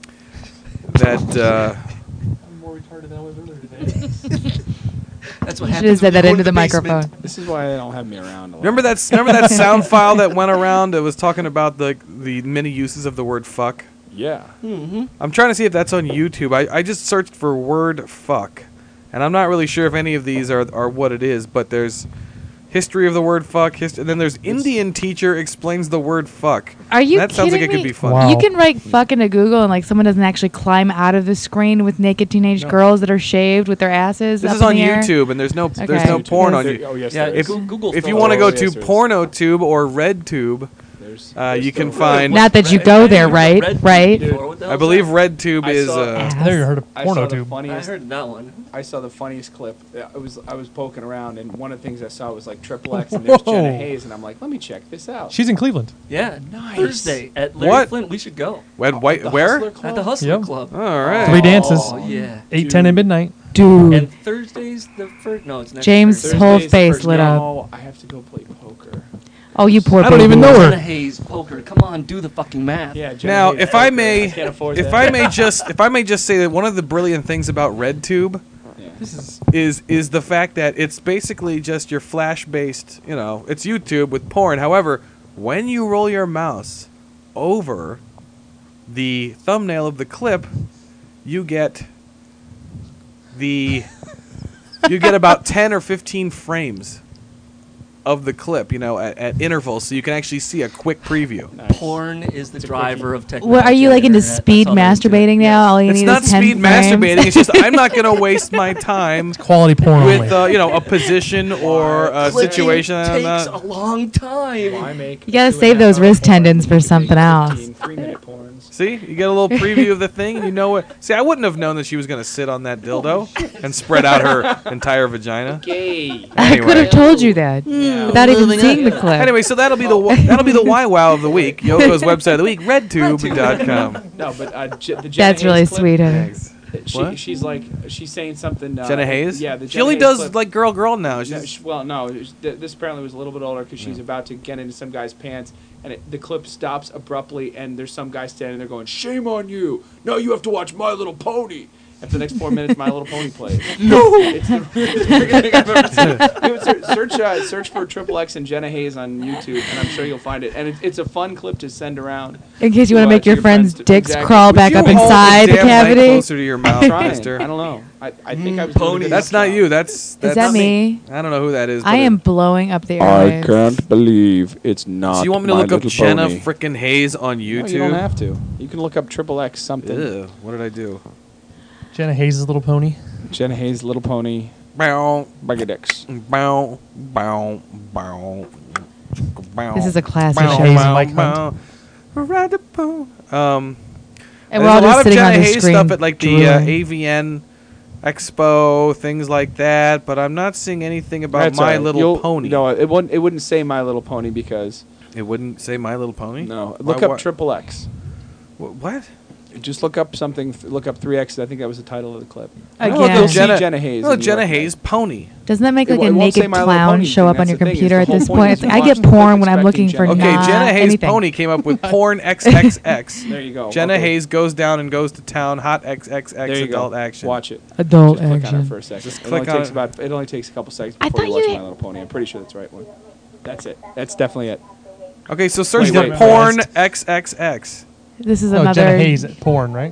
that uh, I'm more retarded than I was earlier today. That's what You should happens. have said when that you go into to the basement. microphone. This is why they don't have me around a lot. remember that s- remember that sound file that went around that was talking about the the many uses of the word fuck. Yeah. Mm-hmm. I'm trying to see if that's on YouTube. I, I just searched for word fuck, and I'm not really sure if any of these are are what it is. But there's history of the word fuck, hist- and then there's Indian teacher explains the word fuck. Are you That sounds like kidding it could me? be fun. Wow. You can write fuck into Google and like someone doesn't actually climb out of the screen with naked teenage No. girls that are shaved with their asses. This up is in on the air? YouTube, and there's no there's Okay. no porn on There- you. Oh yes. Yeah, there If, is. Goo- Google if you photos. want to go Oh, to yes, there is. PornoTube or RedTube, There's, uh, there's you can still- find. Not that you go there, right? Red- Right? Dude, what the I hell's believe that? RedTube I is. saw- Uh, I never heard of I saw the porno tube. I funniest. heard that one. I saw the funniest clip. Uh, I was I was poking around, and one of the things I saw was like Triple X, and there's Jenna Whoa. Hayes, and I'm like, let me check this out. She's in Cleveland. Yeah, Nice. Thursday at Larry What? Flint. We should go Wed- white, The where? Hustler Club? at the Hustler Yep. Club. All right. Three dances. Oh yeah. Eight, ten, and midnight. Dude. And Thursday's the first. No, it's next. James' Thursday. whole Thursday's the face first- lit up. No, I have to go play poker. Oh, you poor I don't baby. even know her. Jenna Hayes poker. Come on, do the fucking math. Yeah. Jenna Now, Hayes if I poker. may, I can't afford if that. I may just, if I may just say that one of the brilliant things about RedTube Yeah. This is is is the fact that it's basically just your flash-based, you know, it's YouTube with porn. However, when you roll your mouse over the thumbnail of the clip, you get the you get about ten or fifteen frames of the clip, you know, at, at intervals, so you can actually see a quick preview. Nice. Porn is the It's a driver quickie. of technology. What, are you on like the into internet. speed That's all there is to it. masturbating now? All you It's need not is ten speed frames? masturbating. It's just I'm not going to waste my time quality porn with only. uh, you know, a position or a Clicking situation. I'm takes not- a long time. Why make You gotta two and save a half those hour wrist porn tendons for when you can something make else. fifteen three-minute porns? See, you get a little preview of the thing, and you know what. See, I wouldn't have known that she was going to sit on that dildo and spread out her entire vagina. Gay. I could Anyway. have told you that Yeah. without even seeing the clip. Anyway, so that'll be the wa- that'll be the why wow of the week. Yoko's website of the week, redtube dot com. No, but uh, J- the Jenna That's really Hayes clip, sweet, honey. Thanks. She, What? she's like she's saying something. Uh, Jenna Hayes? Yeah, the she Jenna only Hayes does clip. like girl girl now. No, She's, sh- well, no. it was- th- This apparently was a little bit older because she's about to get into some guy's pants, and it, the clip stops abruptly, and there's some guy standing there going, "Shame on you! Now you have to watch My Little Pony." After the next four minutes, My Little Pony plays. No, it's the weirdest freaking thing I've ever seen. You would ser- Search, uh, search for Triple X and Jenna Hayes on YouTube, and I'm sure you'll find it. And it, it's a fun clip to send around. In case you want to, to uh, make to your your friends' friends to- dicks exactly. crawl Would back you up hold inside the damn mic cavity. closer to your mouth, I'm trying. mister. I don't know. I, I think I was Pony. doing a good That's not job. you. That's that's Is that me? I don't know who that is. I but am it- blowing up the airwaves. believe it's not. So you want me to look up Jenna frickin' Hayes on No, YouTube? you don't have to. You can look up Triple X something. Ew, what did I do? Jenna Hayes' little pony. Jenna Hayes, Little Pony. bow, Bag of dicks. bow, bow, bow, bow. This is a classic bow, show. Hayes bow, and Mike bow. Ride the boom. Um, And there's we're all a lot just of sitting Jenna on the Hayes screen. stuff at like the uh, drooling. A V N Expo, things like that, but I'm not seeing anything about That's My all right. Little You'll- Pony. No, it wouldn't. It wouldn't say My Little Pony because It wouldn't say My Little Pony? no. Why- Look up why- Triple X. Wh- What? Just look up something. th- Look up three X. I think that was the title of the clip. Again. Look You'll up see Jenna, Jenna Hayes No, and you Jenna recognize Hayes it. Pony. Doesn't that make It like w- a it won't say naked My Little clown Pony show thing, up on that's your the thing, is computer the at whole this point point? is you I watch get the porn clip when I'm looking expecting for Jenna- Okay, not Jenna Hayes anything. Pony came up with porn X X X. There you go. Jenna Okay. Hayes goes down and goes to town. Hot X X X There you adult go. action. Watch it. Adult Just click on action. it for a second. Just it click only on takes it. about. It only takes a couple seconds I before you thought watch you- My Little Pony. I'm pretty sure that's the right one. That's it. That's definitely it. Okay, so search Wait, for wait, wait. porn X X X. This is No, another. Jenna Hayes porn, right?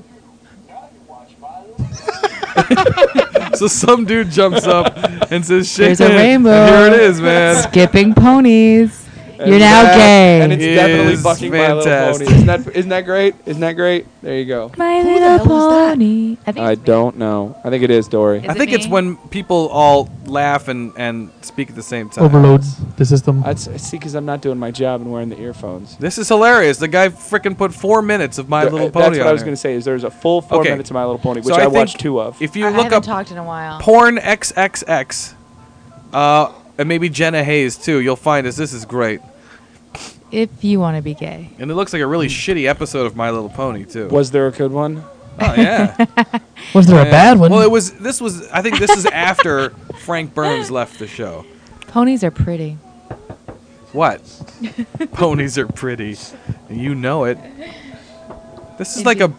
So some dude jumps up and says, "Shit, There's a rainbow. and here it is, man." Skipping ponies. You're And now that- gay. And it's definitely Is bucking My Little fantastic. Pony. Isn't that isn't that great? Isn't that great? There you go. My little pony. I think I it's me. don't know. I think it is Dory. Is I it think it's me? when people all laugh and, and speak at the same time. Overloads the system. I'd s- see because I'm not doing my job and wearing the earphones. This is hilarious. The guy freaking put four minutes of My There- Little uh, Pony That's what on I was there. going to say. Is there's a full four Okay. minutes of My Little Pony, which So I, I watched think two of. If you I look haven't up talked in a while. porn X X X, uh, and maybe Jenna Hayes too, you'll find this. This is great. If you want to be gay. And it looks like a really shitty episode of My Little Pony too. Was there a good one? Oh yeah. Was there a Yeah. bad one? Well, it was. This was. I think this is after Frank Burns left the show. Ponies are pretty. What? Ponies are pretty. You know it. This is Did like you- a.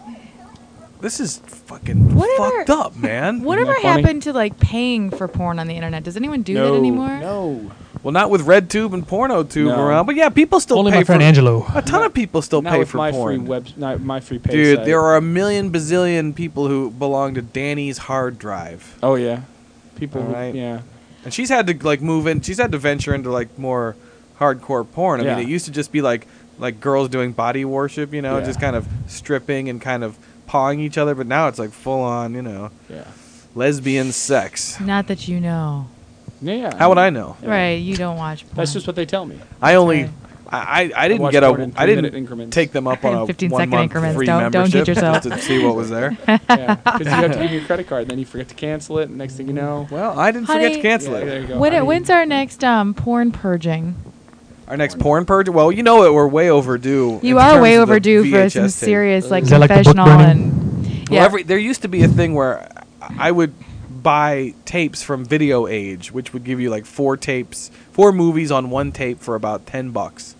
This is fucking Whatever- fucked up, man. Whatever that funny? happened to like paying for porn on the internet? Does anyone do no, that anymore? No. Well, not with RedTube and PornoTube No. around, but yeah, people still Only pay my friend for. Angelo. A ton of people still Not pay with for my porn. free web, not my free pay Dude, site. there are a million bazillion people who belong to Danny's hard drive. Oh yeah, people. who- Alright. Yeah. And she's had to like move in. She's had to venture into like more hardcore porn. I Yeah. mean, it used to just be like like girls doing body worship, you know, Yeah. just kind of stripping and kind of pawing each other. But now it's like full on, you know, Yeah. lesbian sex. Not that you know. Yeah. How would I know? Yeah. Right, you don't watch porn. That's just what they tell me. I only, right. I, I, I didn't watch get a, porn in I three-minute didn't increments. take them up on a fifteen one second month increments. free Don't- don't membership kid yourself. just to see what was there. Yeah. Because you have to give me your credit card, and then you forget to cancel it, and next thing you know. Well, I didn't forget to Honey- cancel Yeah, it. there you go. When, I mean, when's our next um, porn purging? Our next porn purge. Well, you know it. We're way overdue. You in are terms way of the overdue for V H S some tape. serious like Is that like the book confessional burning? and Well, yeah. every, there used to be a thing where I would buy tapes from Video Age, which would give you like four tapes, four movies on one tape for about ten bucks.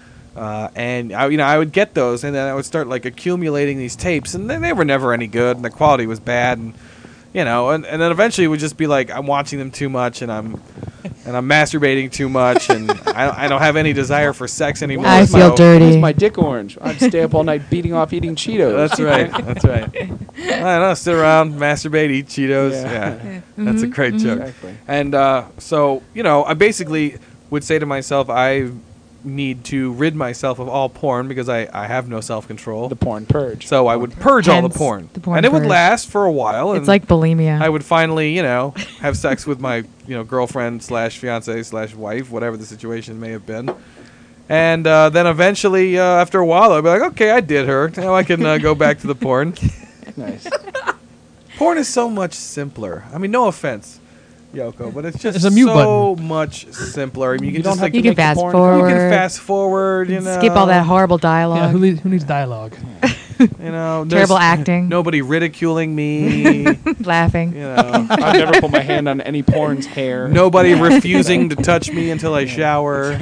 Uh, and I, you know, I would get those, and then I would start like accumulating these tapes, and then they were never any good, and the quality was bad, and you know, and, and then eventually it would just be like I'm watching them too much, and I'm and I'm masturbating too much, and I, I don't have any desire for sex anymore. I so- feel Why dirty. is my dick orange? I'd stay up all night beating off eating Cheetos. That's right. That's right. I don't know. Sit around, masturbate, eat Cheetos. Yeah. Yeah, that's a great joke. Exactly. And uh, so, you know, I basically would say to myself, I need to rid myself of all porn because I, I have no self-control. The porn purge. So I would purge all the Hence porn. the porn and it would purge. last for a while. It's and like bulimia. I would finally, you know, have sex with my, you know, girlfriend slash fiance slash wife, whatever the situation may have been. And uh, then eventually, uh, after a while, I'd be like, okay, I did her. Now I can uh, go back to the porn. Nice. Porn is so much simpler. I mean, no offense, Yoko, but it's just There's a mute so much simpler. I mean, you can You don't just have like to you can make the fast porn forward. you can fast forward. You know, Skip all that horrible dialogue. Yeah, who, le- who needs dialogue? You know, there's Terrible acting. Nobody ridiculing me. you Laughing. know, I've never put my hand on any porn's hair. nobody refusing to touch me until I shower.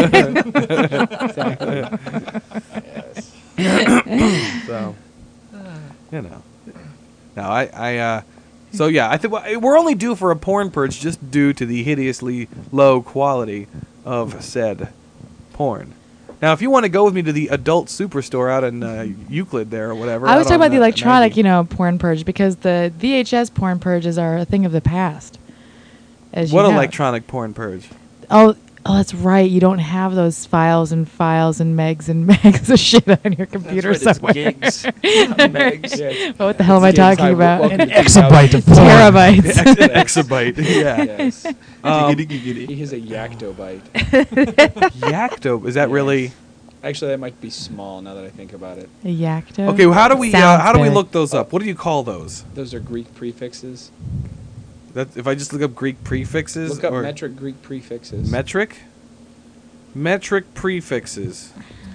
So, you know. No, I, I, uh, so yeah, I think we're only due for a porn purge just due to the hideously low quality of said porn. Now, if you want to go with me to the adult superstore out in uh, Euclid there or whatever. I was out talking on, about the uh, electronic, ninety. you know, porn purge because the V H S porn purges are a thing of the past. As What you know. electronic porn purge? Oh, Oh, that's right. You don't have those files and files and megs and megs of shit on your computer That's right, somewhere. it's gigs, not megs. Yeah. What the hell am I It's gigs. talking Hi, about? welcome An to exabyte of porn. Terabytes. Ex- exabyte. Yeah. Yes. Um, He has a yactobyte. Yacto. Is that really? Actually, that might be small now that I think about it. A Yacto. Okay. Well, how do we? Uh, Sounds how do we good. look those up? What do you call those? Those are Greek prefixes. That if I just look up Greek prefixes Look up or metric Greek prefixes. metric, metric prefixes.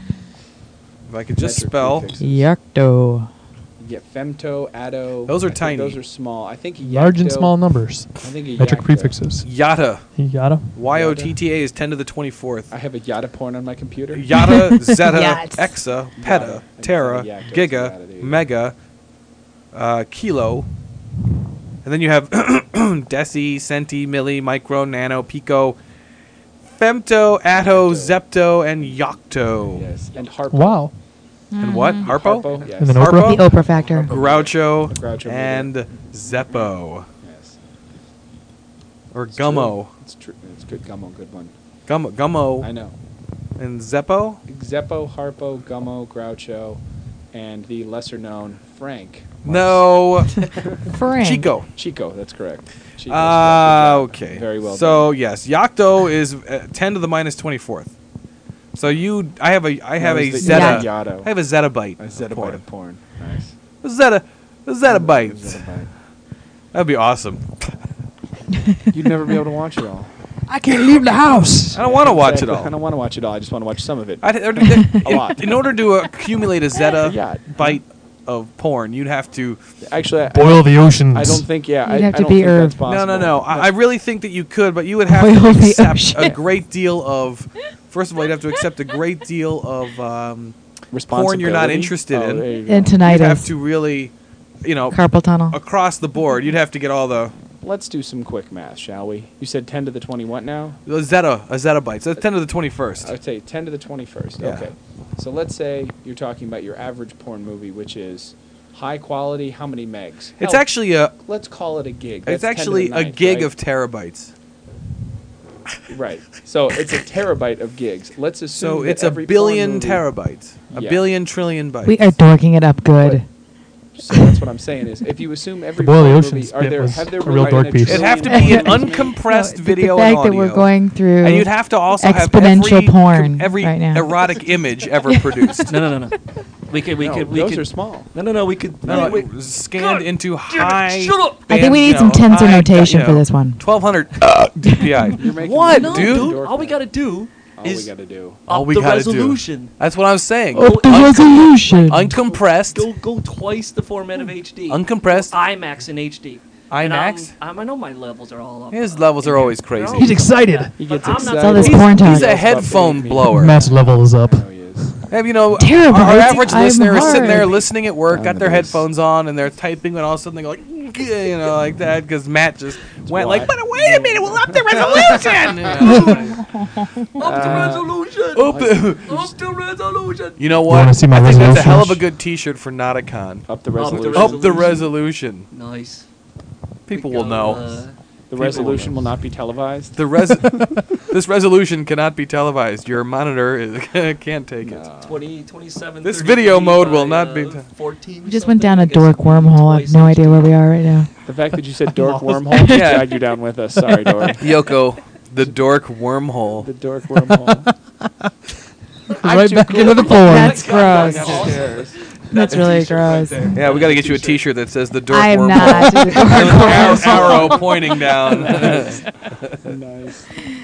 If I could just Metric spell. prefixes. Yacto. You get femto, atto. Those are I think tiny. Those are small. I think Large and yacto- small numbers. I think a Metric yacto. prefixes. Yata. You gotta. Y O T T A is ten to the twenty-fourth. I have a yada porn on my computer. Yata, zeta, Yachts. exa, Yata. peta, I tera, just said a yacto, it's a giga, yata, there you go. mega, uh, kilo, and then you have deci, centi, milli, micro, nano, pico, femto, atto, zepto, and yocto. Yes. And harpo. Wow. And what? Harpo? Harpo. Yes. And then Harpo? The Oprah factor. Groucho, Groucho and Zeppo. Yes. Or It's Gummo. true. It's true. It's good. Gummo, good one. Gummo, Gummo I know. and Zeppo? Zeppo, Harpo, Gummo, Groucho, and the lesser known Frank. was No. Frank. Chico. Chico, that's correct. Chico's Ah, correct. Good job. okay. Very well So done. yes, Yocto is uh, ten to the minus twenty-fourth. So you, I have a, I have That a was the zeta. Yotto. I have a zettabyte. A of zettabyte porn. of porn. Nice. A zeta, a zettabyte. Zettabyte. That'd be awesome. You'd never be able to watch it all. I can't leave the house. I don't want to watch it Exactly. all. I don't want to watch it all. I just want to watch some of it. I'd, or- A in, lot. in order to accumulate a Yeah. zettabyte of porn, you'd have to. Actually, I, Boil the oceans. I don't think. Yeah, You'd I, have I to don't be think that's Irv. possible. No, no, no. I, I really think that you could, but you would have Boil to the accept ocean. a great deal of. First of all, you'd have to accept a great deal of um, porn you're not Responsibility. interested Oh, in. there you go. And You'd have tinnitus. to really, you know, Carpal tunnel. across the board. You'd have to get all the Let's do some quick math, shall we? You said ten to the twenty. What now? a zeta, a zettabyte. So that's ten to the twenty-first. I would say ten to the twenty-first. Yeah. Okay. So let's say you're talking about your average porn movie, which is high quality. How many megs? It's Hell, actually a. let's call it a gig. It's That's ten to actually the a ninth, gig right? of terabytes. Right. So it's a terabyte of gigs. Let's assume So that it's a every porn billion movie- terabytes. A Yeah. billion trillion bytes. We are dorking it up good. So that's what I'm saying is, if you assume every Boil the porn Oceans movie, are bit there was have there a been real like dork an piece. It'd have to trillion be an movies made? uncompressed No, the- video the fact and audio. that we're going through and you'd have to also exponential have every, porn every right now. erotic image ever produced. No, no, no, no. We could, we No, could, we those could. are small. No, no, no. We could. No, wait, it wait. was scanned God into damn it, high. shut up. I think we need band- some no, tensor high- notation you for know, this one. twelve hundred D P I. You're making What, No, dude? dude. Dork All we man. gotta do All we is gotta do. All up we the gotta resolution. do. That's what I was saying. Up the Un- resolution. uncompressed. Go, go twice the format of H D. Uncompressed. IMAX in H D. And IMAX? I'm, I'm, I know my levels are all up. His levels are always crazy. No. He's excited. He But gets I'm not excited. It's all this He's, porn time. he's a Yells about headphone big me. blower. Matt's level is up. I know he is. Have you know, Terabytes, our average I'm listener is sitting there hard. listening at work, Down got the their base. headphones on, and they're typing, and all of a sudden they go like, you know, like that, because Matt just went why. like, but wait a minute, we'll up the resolution. You know, Up the resolution. up the- Up the resolution. you know You what? wanna see my I think that's a resolution? hell of a good T-shirt for Nauticon. Up the the resolution. resolution. Up the resolution. Nice. People We will go, know. uh, The People resolution will will not be televised. The res this resolution cannot be televised. Your monitor is, can't take it. No. twenty, twenty-seven, This thirty-three video mode by, will not uh, be t- fourteen. We just went something, down I a guess dork wormhole. I have twice no H D. idea where we are right now. The fact that you said dork lost. wormhole just Yeah. dragged you down with us. Sorry, dork. Yoko, the dork wormhole. The dork wormhole. Right too back cool. into the porn. That's gross. Upstairs. That's really gross. Yeah, we got to get you a T-shirt that says the dork I am wormhole. not. a dork Arrow, wormhole. arrow pointing down. Nice.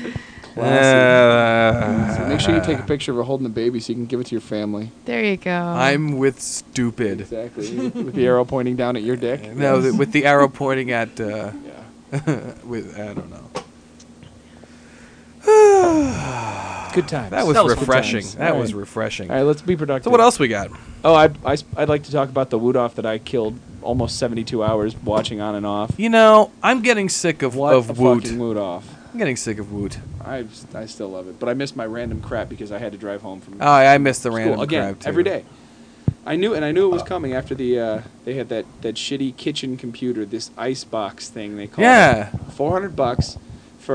Uh, So make sure you take a picture of her holding the baby so you can give it to your family. There you go. I'm with stupid. Exactly. With, with the arrow pointing down at your dick. No, th- with the arrow pointing at. Uh, Yeah. with I don't know. Good times. That was That was good refreshing. times. That All was right. refreshing. All right, let's be productive. So what else we got? Oh, I'd, I, sp- I'd like to talk about the woot off that I killed almost seventy-two hours watching on and off. You know, I'm getting sick of What of a Woot. fucking woot off. I'm getting sick of Woot. I, s- I still love it, but I missed my random crap because I had to drive home from Oh, I missed the school random again crap too. every day. I knew, and I knew it was coming after the uh, they had that, that shitty kitchen computer, this ice box thing they called. Yeah. Four hundred bucks for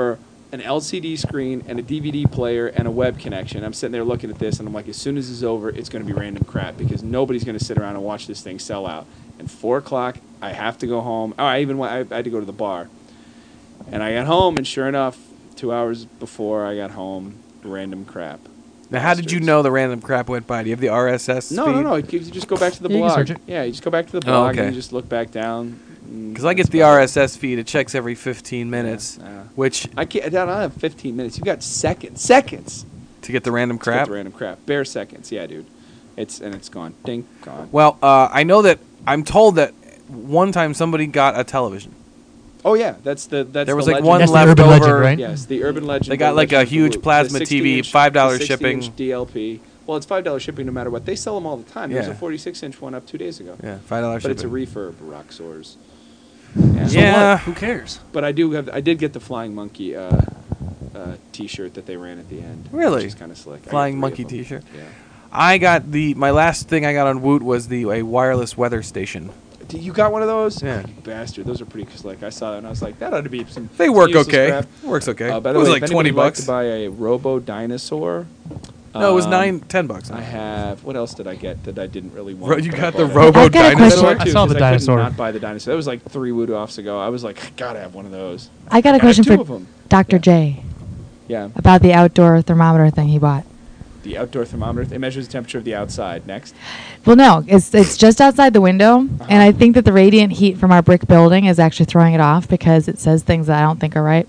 an L C D screen and a D V D player and a web connection. I'm sitting there looking at this, and I'm like, as soon as it's over, it's going to be random crap because nobody's going to sit around and watch this thing sell out. And four o'clock, I have to go home. Oh, I even went, I, I had to go to the bar. And I got home, and sure enough, two hours before I got home, random crap. Now, how did you Bastards. know the random crap went by? Do you have the R S S No, feed? no, no. You just go back to the Yeah, you can blog. search it. Yeah, you just go back to the blog okay. and you just look back down. Because I get the R S S feed. It checks every fifteen minutes, Yeah, yeah. which I can't. I don't have fifteen minutes. You got seconds. Seconds. to get the random To get crap. the random crap. Bare seconds. Yeah, dude. It's and it's gone. Ding, gone. Well, uh, I know that I'm told that one time somebody got a television. Oh yeah, that's the that's. There was the like legend. one That's the left urban over. legend, right? Yes, the urban legend. They got the like a legend of the huge Whoop. plasma The T V, sixty-inch five dollars the sixty-inch shipping. D L P. Well, it's five dollars shipping no matter what. They sell them all the time. There's Yeah. a forty-six inch one up two days ago. Yeah, five dollars But it's a shipping. refurb, Roxors. Yeah. So Yeah. what? Who cares? But I do have. I did get the Flying Monkey uh, uh, T-shirt that they ran at the end. Really? Which is kind of slick. I got Flying three of Monkey them. T-shirt. Yeah. I got the my last thing I got on Woot was the a wireless weather station. D- You got one of those? Yeah. You bastard. Those are pretty slick. I saw that and I was like, that ought to be some. They work useless okay. crap. It works okay. Uh, by it the was way, like if twenty anybody would like bucks. to buy a Robo Dinosaur. No, it was um, nine, ten bucks. I have. What else did I get that I didn't really want? Ro- you but I got the bought it? Robo I've got a Dinosaur. question. I saw the Because dinosaur. I could not buy the dinosaur. That was like three Voodoo offs ago. I was like, I gotta have one of those. I got a Got question two for of them. Doctor Yeah. J Yeah. about the outdoor thermometer thing he bought. The outdoor thermometer. It measures the temperature of the outside. Next. Well, no, it's it's just outside the window, Uh-huh. and I think that the radiant heat from our brick building is actually throwing it off because it says things that I don't think are right.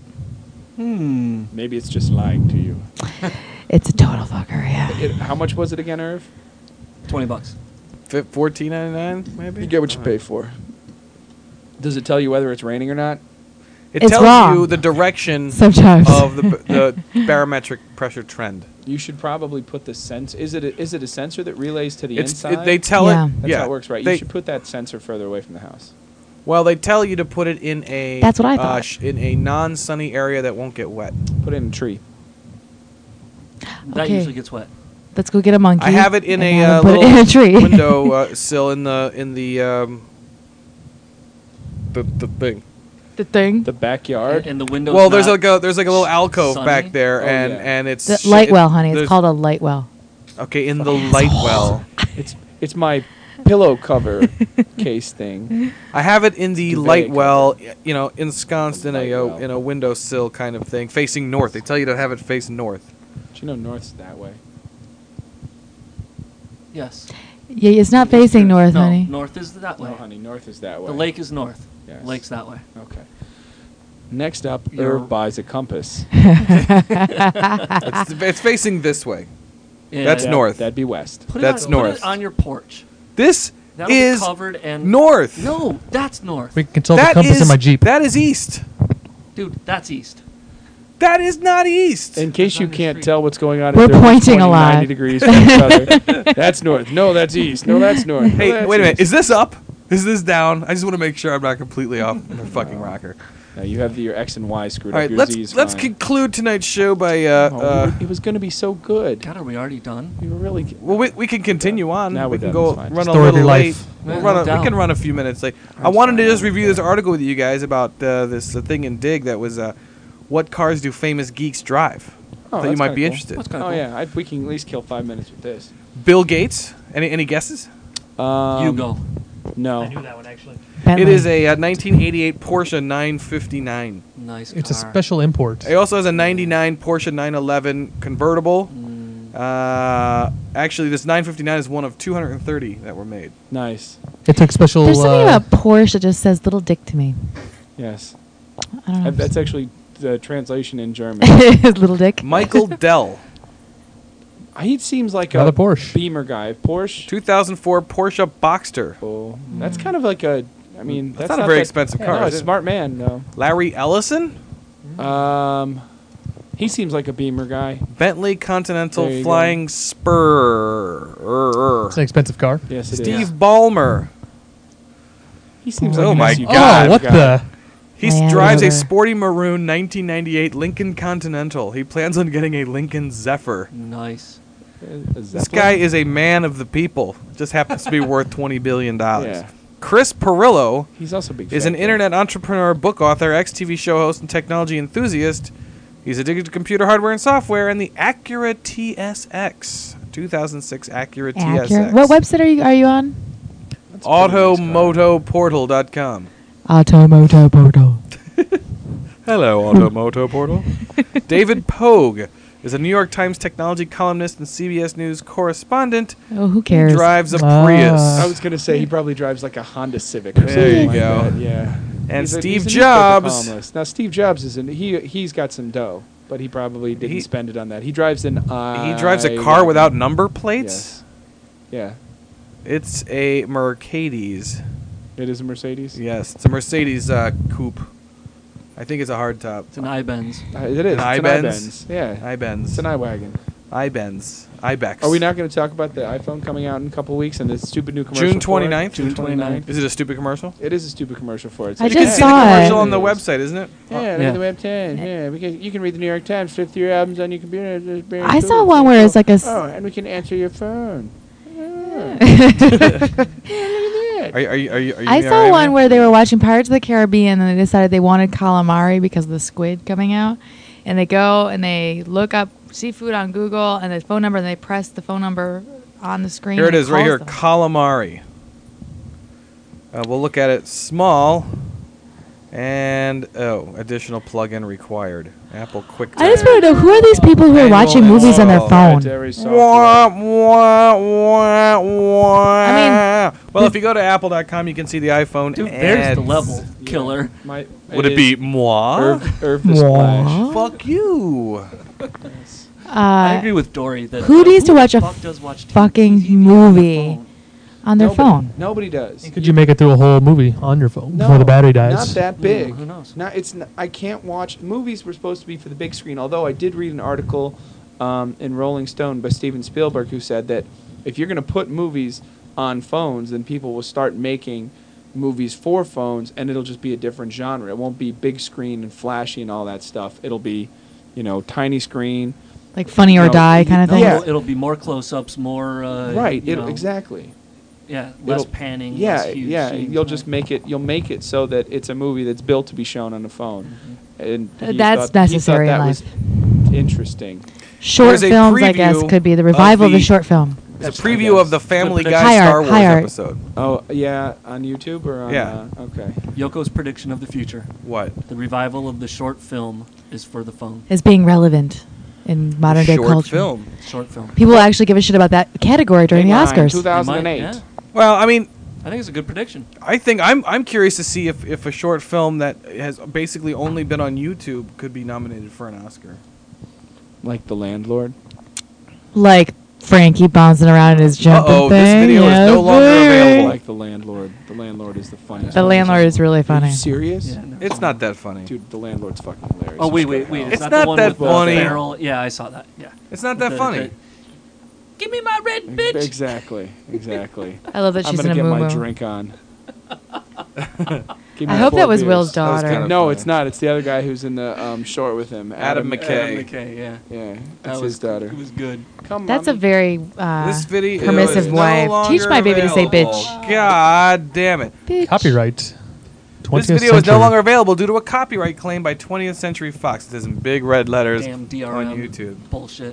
Hmm. Maybe it's just lying to you. It's a total fucker, yeah. It, how much was it again, Irv? Twenty bucks. Fourteen ninety nine, maybe. You get what you pay for. Does it tell you whether it's raining or not? It It's tells wrong. you the direction Sometimes. of the the barometric pressure trend. You should probably put the sensor. Is it a, is it a sensor that relays to the It's inside? it, they tell Yeah. it. That's yeah, how it works, right? They, You should put that sensor further away from the house. well, they tell you to put it in a. That's what I uh, thought. sh- in a non-sunny area that won't get wet. Put it in a tree. That Okay. usually gets wet. Let's go get a monkey. I have it in and a have uh, him put little it in a tree. window uh, sill in the in the um, the the thing. the thing. The backyard. And, and the windows. Well, there's not like a there's like a little alcove sunny? back there, Oh, and yeah. and it's The sh- light it- well, honey. It's there's- called a light well. Okay, in the light well. it's it's my pillow cover case thing. I have it in the Duvet light cover. well, y- you know, ensconced in a Light uh, well. in a windowsill kind of thing, facing north. They tell you to have it face north. Do you know north's that way? Yes. Yeah, it's not facing north, no, honey. north is that way. No, honey, north is that way. The lake is north. Yes. Lake's that way. Okay. Next up, You're- Irv buys a compass. It's, it's facing this way. Yeah, That's That- north. That'd be west. Put it That's on, north. Put it on your porch. This That'll is be covered and north. No, that's north. We can consult the That compass is in my Jeep. that is east. Dude, that's east. That is not east. In case It's you on your can't street. tell what's going on, We're if they're pointing a twenty, lot. ninety degrees from each other. That's north. No, that's east. No, that's north. No, hey, that's wait a minute. east. Is this up? Is this down? I just want to make sure I'm not completely off the fucking rocker. No, you have the, your X and Y screwed All up. right, Your let's Z's let's fine. conclude tonight's show by uh, Oh, we uh were- it was going to be so good. God, are we already done? We were really. g- well, we, we can continue on. Now we we're can done, go it's fine. run a Story of little your late. life. We'll Yeah, run no a, we can doubt. run a few minutes late. I That's wanted to fine, just I don't review this care. article with you guys about uh, this uh, thing in Dig that was uh, what cars do famous geeks drive? Oh, that you that's might kinda be cool. interested. That's kind Oh of cool. yeah, I, we can at least kill five minutes with this. Bill Gates. Any any guesses? Um, You go. No. that one actually. Bentley. It is a uh, nineteen eighty-eight Porsche nine fifty-nine. Nice It's a car. special import. It also has a ninety-nine Porsche nine eleven convertible. Mm, Uh, actually, this nine fifty-nine is one of two hundred thirty that were made. Nice. It took special. There's something uh, about Porsche that just says little dick to me. Yes. I don't know. Uh, That's actually the translation in German. little dick. Michael Dell, He seems like Another a Porsche. Beamer guy. Porsche. two thousand four Porsche Boxster. Oh, that's kind of like a. I mean, That's that's, not a very that- expensive yeah, car, No, is a it? smart man. No. Larry Ellison, Um, he seems like a Beamer guy. Bentley Continental There you Flying Spur. It's an expensive car. Yes, it is. Steve Ballmer. He seems Oh like my an S U V God. Oh, what guy. the? He Land drives a Rover. sporty maroon nineteen ninety-eight Lincoln Continental. He plans on getting a Lincoln Zephyr. nice. A This Zeppelin? guy is a man of the people. Just happens to be worth twenty billion dollars. Yeah. Chris Perillo He's also a big. is fat an guy. internet entrepreneur, book author, ex-T V show host, and technology enthusiast He's addicted to computer hardware and software and the Acura T S X, two thousand six Acura T S X. Accurate. What website are you are you on? Automotoportal dot com. Automoto Portal. Hello, Automoto Portal. David Pogue is a New York Times technology columnist and C B S News correspondent. Oh, who cares? He drives a Ah. Prius. I was gonna say he probably drives like a Honda Civic. Or There something you like go. that, Yeah. And He's a- Steve he's a newspaper Jobs. columnist. Now Steve Jobs is in. He he's got some dough, but he probably didn't He- spend it on that. He drives an. Uh, He drives a car without number plates. Yes. It's a Mercedes. Yeah, it is a Mercedes. Yes, it's a Mercedes uh, coupe. I think it's a hardtop. It's an I-Benz. Uh, it is. An It's I-Benz? an I-Benz. Yeah. I-Benz. It's an I-wagon. I-Benz. Ibex. Are we not going to talk about the iPhone coming out in a couple weeks and the stupid new commercial? June for it? twenty-ninth? June twenty-ninth. Is it a stupid commercial? It is a stupid commercial for it. I You just can see saw the it. commercial on the website, isn't it? Yeah, look Yeah. at the Web ten. Yeah, we can, you can read the New York Times, flip through your albums on your computer. It's very I saw cool. one where it's like a. s- Oh, and we can answer your phone. Yeah. Are, you- are you? Are you? Are you I all saw right, one man? where they were watching Pirates of the Caribbean and they decided they wanted calamari because of the squid coming out. And they go and they look up seafood on Google and the phone number and they press the phone number on the screen. Here it and is, right here. calls them. Calamari. Uh, we'll look at it small. And oh, additional plug-in required. Apple QuickTime. I just want to know, who are these people who are Manual watching movies on their install. phone? Every Wah, software. wah, wah, wah. I well, if you go to apple dot com, you can see the iPhone Dude, there's the ads. level killer. My, Would it be moi? Irv, Irv the Splash? Mwah. Fuck you. I Uh, agree with Dory that who needs to the watch a fuck does watch T V fucking on their movie phone? on their Nobody, phone. Nobody does. Could you make it through a whole movie on your phone No, before the battery Not dies? that big. who knows? Not, it's. N- I can't watch movies. Were supposed to be for the big screen. Although I did read an article um, in Rolling Stone by Steven Spielberg who said that if you're going to put movies on phones, then people will start making movies for phones, and it'll just be a different genre. It won't be big screen and flashy and all that stuff. It'll be, you know, tiny screen. Like Funny or No, Die kind of No, thing. Yeah. it'll, it'll be more close-ups, more uh, right. you It'll, know, exactly. Yeah, less It'll- panning. Yeah, less huge yeah. scenes, You'll right. just make it. You'll make it so that it's a movie that's built to be shown on the phone. And Uh, he that's thought- he necessary thought in that life. was interesting. Short There's a films, I guess, preview could be the of revival of the the- short film. It's a I preview of guess. the Family Good Guy prediction. Star High Wars art, high art. episode. Oh yeah, on YouTube or on, Yeah. Uh, okay. Yoko's prediction of the future. What? The revival of the short film is for the phone. As being relevant in modern day Short culture. film. Short film. People actually give a shit about that category during the Nine, Oscars. two thousand eight. They might, yeah. Well, I mean, I think it's a good prediction. I think I'm I'm curious to see if, if a short film that has basically only been on YouTube could be nominated for an Oscar. Like The Landlord. Like Frankie bouncing around in his jumping Uh-oh, this thing. video is yeah, no longer boy. available. Like The Landlord. The Landlord is the funniest. The one. Landlord is really Are funny. you serious? Yeah, never It's saw not that. that funny. Dude, The Landlord's fucking hilarious. Oh You wait, should wait, go wait! hell. It's, It's not, not the one that with the funny. Ferrell. Yeah, I saw that. Yeah. It's not With that the- funny. the- Give me my red bitch. Exactly. Exactly. I love that I'm she's gonna in a get my moo drink on. Give me I hope four that was beers. Will's That was daughter. kinda No, funny. it's not. It's the other guy who's in the um, short with him. Adam McKay. Adam McKay, yeah. Yeah, That that's was his daughter. It was good. Come, That's a mommy. very uh, This video permissive is no wife. longer Teach my baby to say available. bitch. God damn it. Bitch. Copyright. This twentieth video is no century. longer available due to a copyright claim by twentieth Century Fox. It says in big red letters Damn D R on M YouTube. bullshit.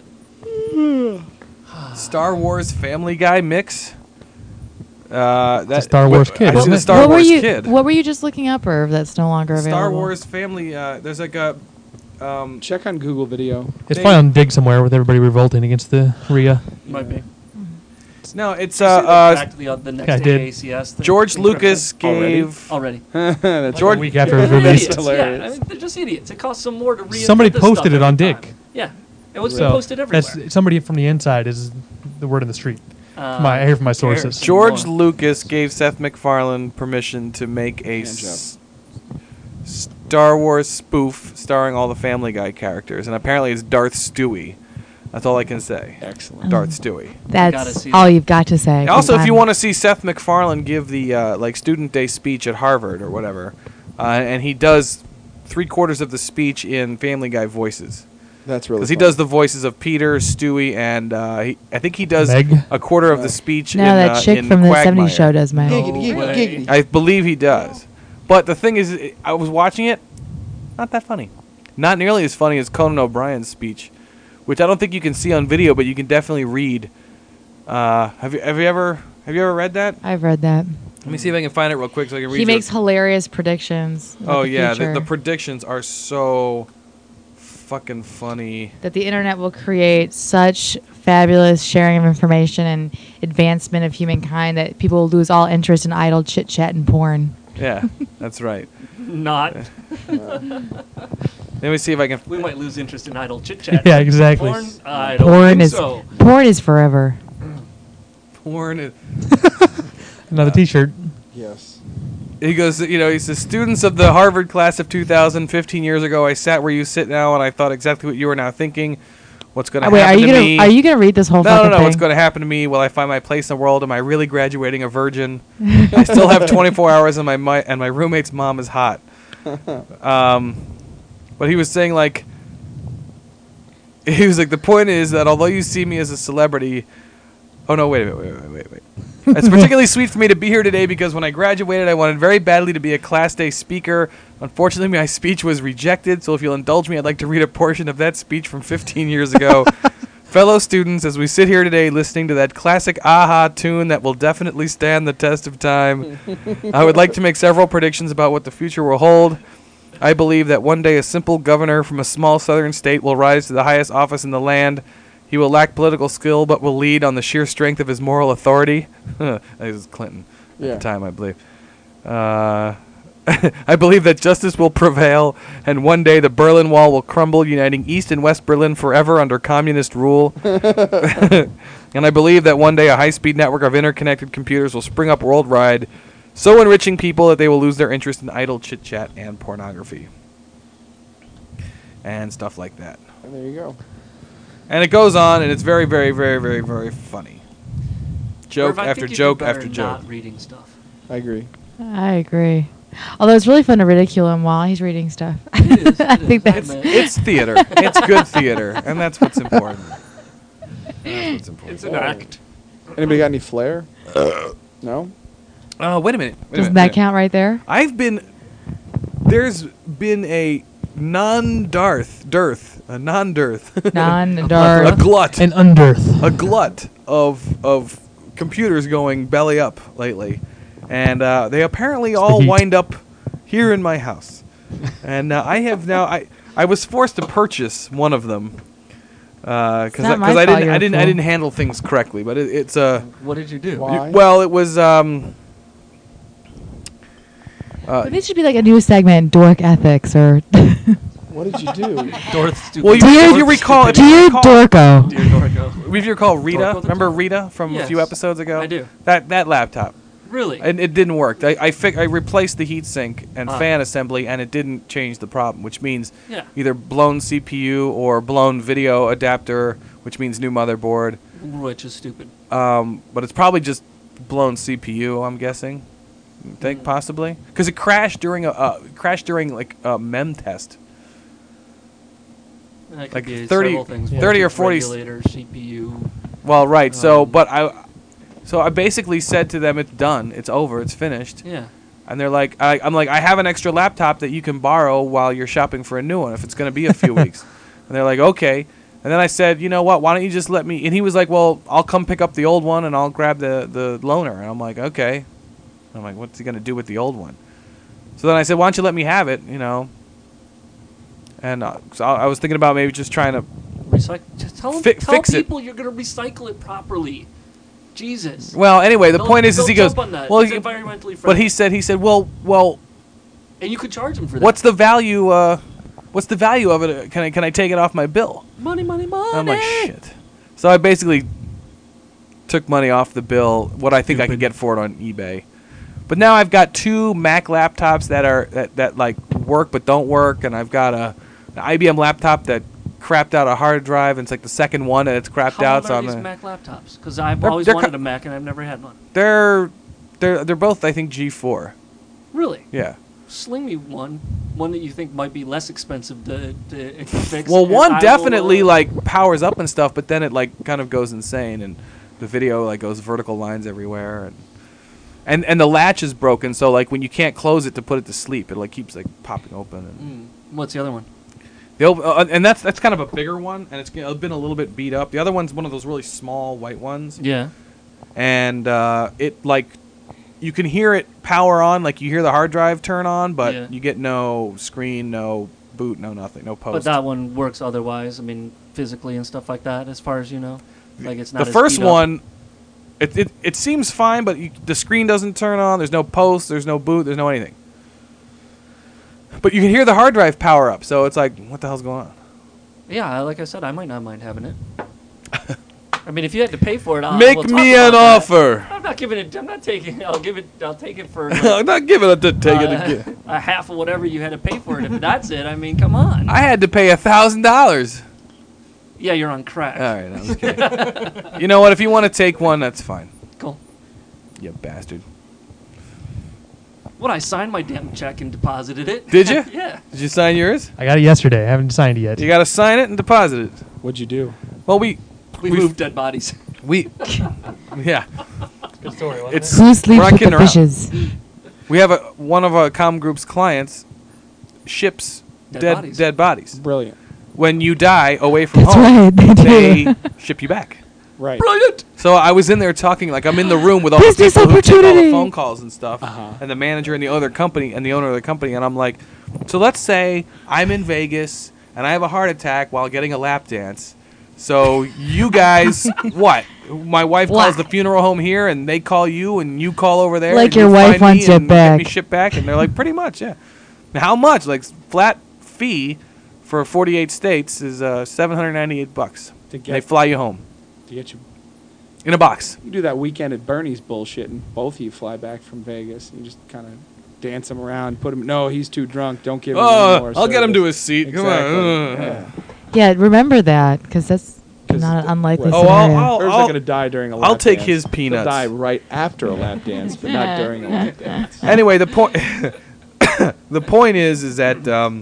Star Wars Family Guy mix. Uh, that Star Wars wh- Kid, I see isn't the it? Star what Wars were you Kid. What were you just looking up, Irv? That's no longer available. Star Wars Family. Uh, there's like a. Um, Check on Google Video. It's They- probably on Dig somewhere with everybody revolting against the R I A. Might be. no, it's Did you uh, see the uh, fact of the, uh, the next Yeah, I did. A A C S thing? George Lucas Already? gave. Already. That's George- A week after it was They're released. idiots. hilarious. Yeah, I mean, they're just idiots. It costs some more to reinvent Somebody this posted stuff it on every Dig. time. Yeah. It was So posted everywhere. that's somebody from the inside is the word on the street. Uh, my- I hear from my who cares? sources. George More. Lucas gave Seth MacFarlane permission to make a Hand job. s- Star Wars spoof starring all the Family Guy characters, and apparently it's Darth Stewie. That's all I can say. excellent. Darth Stewie. Gotta That's see all that. you've got to say. 'cause Also, if you I'm- want to see Seth MacFarlane give the uh, like student day speech at Harvard or whatever, uh, and he does three quarters of the speech in Family Guy voices, That's really. because he funny. does the voices of Peter, Stewie, and uh, he, I think he does Meg? a quarter of the speech. no, in, that uh, chick in from the Quagmire. seventies show does my. Giggity, No giggity, way. giggity. I believe he does. But the thing is, I- I was watching it, not that funny. not nearly as funny as Conan O'Brien's speech, which I don't think you can see on video, but you can definitely read. Uh, have you have you ever have you ever read that? I've read that. Let me see if I can find it real quick so I can read. He you makes a- hilarious predictions. about Oh the yeah, the, future. the predictions are so fucking funny. That the internet will create such fabulous sharing of information and advancement of humankind that people will lose all interest in idle chit chat and porn. Yeah, that's right. Not. Let me see if I can. We might lose interest in idle chit chat. Yeah, exactly. Porn, I don't Porn think is so. porn is forever. Porn. Is, Another T-shirt. Yes. he goes, you know, he says, students of the Harvard class of two thousand, fifteen years ago, I sat where you sit now, and I thought exactly what you are now thinking. What's going to Oh, wait, are happen you to gonna me? are you gonna read this whole No, fucking no, no. thing? What's going to happen to me? Will I find my place in the world? Am I really graduating a virgin? I still have twenty-four hours, and my, my and my roommate's mom is hot. Um, but he was saying like, he was like, the point is that although you see me as a celebrity, oh no, wait, wait, wait, wait, wait, wait. It's particularly sweet for me to be here today because when I graduated, I wanted very badly to be a Class Day speaker. Unfortunately, my speech was rejected, so if you'll indulge me, I'd like to read a portion of that speech from fifteen years ago. Fellow students, as we sit here today listening to that classic aha tune that will definitely stand the test of time, I would like to make several predictions about what the future will hold. I believe that one day a simple governor from a small southern state will rise to the highest office in the land. He will lack political skill, but will lead on the sheer strength of his moral authority. This is Clinton at Yeah. the time, I believe. Uh, I believe that justice will prevail, and one day the Berlin Wall will crumble, uniting East and West Berlin forever under communist rule. And I believe that one day a high-speed network of interconnected computers will spring up worldwide, so enriching people that they will lose their interest in idle chit-chat and pornography. And stuff like that. And there you go. And it goes on, and it's very, very, very, very, very funny. Joke Irv, I after think you do joke better after joke. Not reading stuff. I agree. I agree. Although it's really fun to ridicule him while he's reading stuff. It is, I it think is, that's admit. It's theater. It's good theater, and that's what's important. That's what's important. It's an act. Anybody got any flair? No? Oh, wait a minute. Wait a doesn't minute, that wait a count right there? minute. I've been. There's been a non-Darth, dearth, a non-dearth, a Non-Darth. glut, And underth. a glut of of computers going belly up lately, and uh, they apparently the all heat. wind up here in my house, and uh, I have now I I was forced to purchase one of them because It's not my I fault didn't you're I a didn't I fool. didn't handle things correctly, but it, it's a. What did you do? Why? Well, it was um. Uh, But this should be like a new segment, dork ethics, or What did you do? Dorth stupid. well, you, Dear- if you recall, if you dear recall, Dorko. Dear Dorco. if you recall Rita, Dork with a remember tongue. Rita from a few Yes, episodes ago? I do. That that laptop, Really? and it didn't work. I I, fi- I replaced the heatsink and Ah. fan assembly, and it didn't change the problem, which means Yeah. either blown C P U or blown video adapter, which means new motherboard. Which is stupid. Um, but it's probably just blown C P U. I'm guessing. I think Mm. possibly because it crashed during a uh, crashed during like a mem test. That could Like be thirty several things. thirty or Voltage forty s- regulator, C P U. Well, right. So, Um, but I, so I basically said to them, "It's done. It's over. It's finished." Yeah. And they're like, I, "I'm like, I have an extra laptop that you can borrow while you're shopping for a new one if it's going to be a few weeks." And they're like, "Okay." And then I said, "You know what? Why don't you just let me?" And he was like, "Well, I'll come pick up the old one and I'll grab the the loaner." And I'm like, "Okay." I'm like, "What's he going to do with the old one?" So then I said, "Why don't you let me have it?" You know. And uh, so I I was thinking about maybe just trying to. Recycle. Just tell, 'em- Fi- tell fix it. people you're going to recycle it properly. Jesus. Well, anyway, the They'll- point is, is they'll he goes, jump on that. well, It's he- environmentally friendly. but he said, he said, well, well, And you could charge them for that. what's the value? Uh, what's the value of it? Can I can I take it off my bill? money, money, money? I'm like, shit. So I basically took money off the bill, what I think I could get for it on eBay. But now I've got two Mac laptops that are that, that like work but don't work, and I've got a an I B M laptop that crapped out a hard drive, and it's like the second one, and it's crapped How out. old So are I'm these gonna- Mac laptops? Because I've They're- always they're wanted co- a Mac and I've never had one. they're they're they're both I think G four. Really? Yeah. Sling me one. One that you think might be less expensive to, to fix. Well, and one I will, definitely uh, like powers up and stuff, but then it like kind of goes insane, and the video like goes vertical lines everywhere, and and and the latch is broken, so like when you can't close it to put it to sleep, it like keeps like popping open. And Mm. What's the other one? The old, uh, and that's that's kind of a bigger one, and it's g- been a little bit beat up. The other one's one of those really small white ones, Yeah. and uh, it like you can hear it power on, like you hear the hard drive turn on, but Yeah. you get no screen, no boot, no nothing, no post. But that one works otherwise. I mean, physically and stuff like that, as far as you know. Like it's not the as first beat up. one, it, it it seems fine, but you, the screen doesn't turn on. There's no post. There's no boot. There's no anything. But you can hear the hard drive power up, so it's like, what the hell's going on? Yeah, like I said, I might not mind having it. I mean, if you had to pay for it, I'll, Make we'll talk me an about that. offer. I'm not giving it. I'm not taking. I'll give it. I'll take it for. I'm not giving it to take it uh, again. a half of whatever you had to pay for it. If that's it, I mean, come on. I had to pay a thousand dollars. Yeah, you're on crack. All right, I'm just kidding. You know what? If you want to take one, that's fine. Cool. You bastard. What? I signed my damn check and deposited it. Did you? Yeah. Did you sign yours? I got it yesterday. I haven't signed it yet. You got to sign it and deposit it. What'd you do? Well, we We We've- moved dead bodies. we yeah. Good story, wasn't It's Who we're sleeps not with kidding the around. fishes? We have a one of our com group's clients ships Dead dead bodies. dead bodies. Brilliant. When you die away from That's home, right. They they do. ship you back. Right. Brilliant. So I was in there talking, like I'm in the room with all the Business people who take all the opportunity. phone calls and stuff, Uh-huh. and the manager and the other company and the owner of the company, and I'm like, so let's say I'm in Vegas and I have a heart attack while getting a lap dance. So you guys, what? My wife calls What? the funeral home here, and they call you, and you call over there. Like and your you wife find me wants you and get me back. shipped back, and they're like, pretty much, yeah. Now, how much? Like flat fee for forty-eight states is uh, seven hundred ninety-eight bucks. To And they get, fly you home to get you. in a box. You do that weekend at Bernie's bullshit, and both of you fly back from Vegas. You just kind of dance him around, put him. No, he's too drunk. Don't give him any Oh, more I'll get him to service. his seat. Exactly. Come on. Yeah. Yeah, remember that because that's 'Cause not an the- unlikely well- Oh, I'll- scenario. I'll- Irv's not going to die during a lap I'll take dance. his He'll peanuts. die right after a lap dance, but not during a lap dance. Anyway, the point the point is is that um,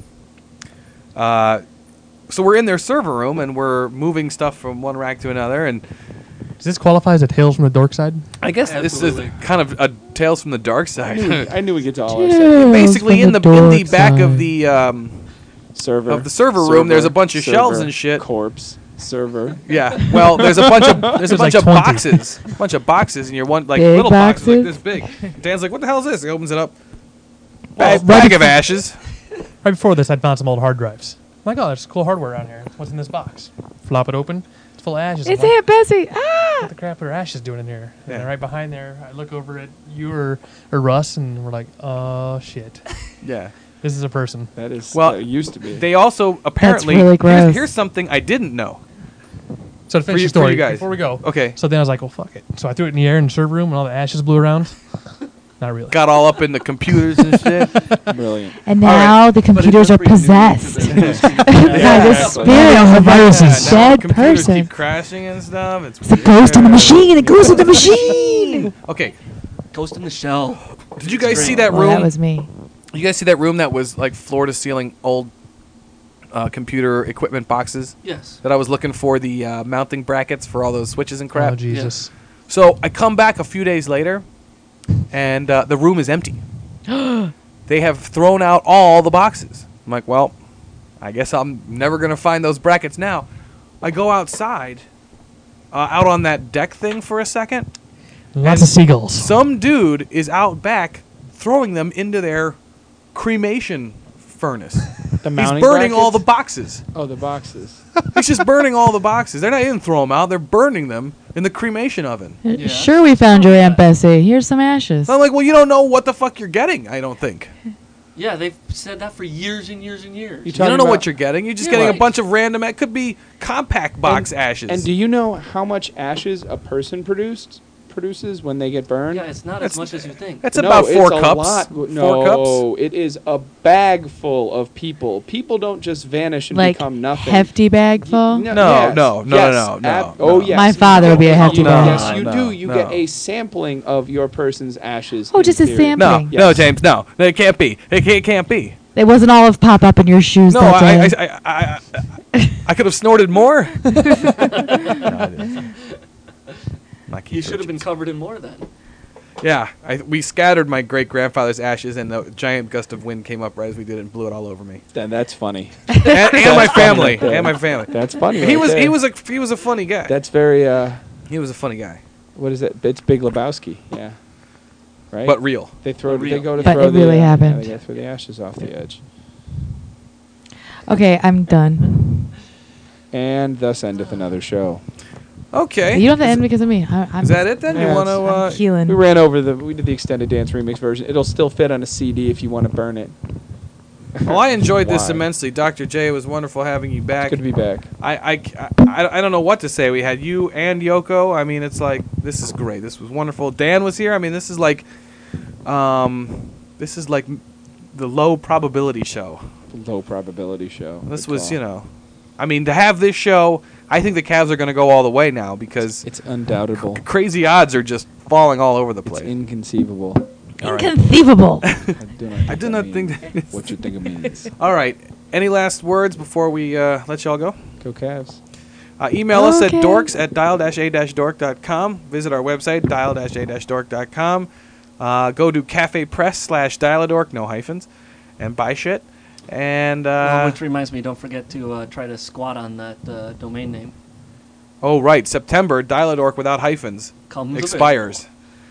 uh, so we're in their server room and we're moving stuff from one rack to another, and Does this qualify as a Tales from the Dork Side? I guess Absolutely. this is kind of a Tales from the Dark I Side. knew, I knew we get to all our Tales segments. Basically, from in the in the dork back of side. the um, server of the server room, there's a bunch of shelves and shit. Corpse server. yeah, well, there's a bunch of there's a There's like bunch of twenty. boxes, a bunch of boxes, and you're one like Big little boxes like boxes? this big. Dan's like, "What the hell is this?" He opens it up. Well, Bag, bag of ashes. Right before this, I'd found some old hard drives. I'm like, oh, there's cool hardware around here. What's in this box? Flop it open. It's full of ashes. I'm It's like, Aunt Bessie. Ah! what the crap are ashes doing in here? And Yeah. then right behind there, I look over at you or, or Russ, and we're like, oh, shit. Yeah. This is a person. That is Well, well, it used to be. They also apparently really here's, gross. here's something I didn't know. So to finish you- the story, for you guys. before we go. Okay. So then I was like, well, fuck it. So I threw it in the air in the server room, and all the ashes blew around. Not really. Got all up in the computers and shit. Brilliant. And All right. now the But it computers does are bring new possessed to the- by the Yeah. spirit Yeah, of viruses. a Yeah, now dead computers person. keep crashing and stuff. It's, It's a ghost in the weird. machine. It goes with the machine. Okay. Ghost in the Shell. Did you guys Great. see that Well, room? that was me. you guys see that room that was like floor to ceiling old uh, computer equipment boxes Yes. that I was looking for the uh, mounting brackets for all those switches and crap? Oh, Jesus. So I come back a few days later, and uh, the room is empty. They have thrown out all the boxes. I'm like, well, I guess I'm never going to find those brackets now. I go outside, uh, out on that deck thing for a second. Lots And of seagulls. Some dude is out back throwing them into their cremation furnace. The He's mounting burning all the brackets? boxes. Oh, the boxes. He's just burning all the boxes. They're not even throwing them out. They're burning them in the cremation oven. Yeah. Sure, we found your Aunt Bessie. Here's some ashes. I'm like, well, you don't know what the fuck you're getting, I don't think. Yeah, they've said that for years and years and years. You You talking don't know about- what you're getting. You're just Yeah, getting right. a bunch of random. It could be compact box and, ashes. And do you know how much ashes a person produced produces when they get burned? Yeah, it's not That's- as much as you think. That's No, about four it's a cups. lot. Four No, cups. it is a bag full of people. People don't just vanish and Like become nothing. hefty bag Y- full. No, No, yes, no, no, yes, no, no, ab- no. Oh, yes. My you father would be a do. hefty You- bag. Yes, you No, do. You no. get a sampling of your person's ashes. Oh, in just a theory. sample. No, no, Yes. James, no. No, it can't be. It can't, it can't be. It wasn't all of pop up in your shoes No, that I, I, day. I, I, I, I could have snorted more. No, I didn't. Not You Keith should have been Richards. covered in more then. Yeah, I, we scattered my great grandfather's ashes, and a giant gust of wind came up right as we did it and blew it all over me. Then that's funny. And, and my family, right there. and my family. That's funny. He right was there. he was a he was a funny guy. That's very. Uh, He was a funny guy, what is it? It's Big Lebowski. Yeah. Right. but real. they throw. But They real. go to But throw it the. really uh, yeah, happened. they gotta throw the ashes off the edge. Okay, I'm done. And thus endeth another show. Okay. You don't have to end because of me. I, I'm Is that it then? Yeah, you want to? it's- Uh, I'm healing. We ran over the. We did the extended dance remix version. It'll still fit on a C D if you want to burn it. well, I enjoyed this Why? immensely, Doctor J. It was wonderful having you back. It's good to be back. I, I, I, I don't know what to say. We had you and Yoko. I mean, it's like this is great. This was wonderful. Dan was here. I mean, this is like, um, this is like the low probability show. Low probability show. This Good was, call. you know, I mean, to have this show, I think the Cavs are going to go all the way now because It's undoubtable. crazy odds are just falling all over the It's place. inconceivable. All right. Inconceivable. I do not, I do not think that means is- what you think it means. All right. Any last words before we uh, let y'all go? Go Cavs. Uh, email us at Okay. dorks at dial dash a dash dork dot com. Visit our website, dial dash a dash dork dot com. Uh, go to Cafe Press slash Dial-A-Dork, no hyphens, and buy shit. And, Well, uh, which reminds me, don't forget to uh, try to squat on that uh, domain name. oh, right, September, Dial-A-Dork without hyphens Comes expires.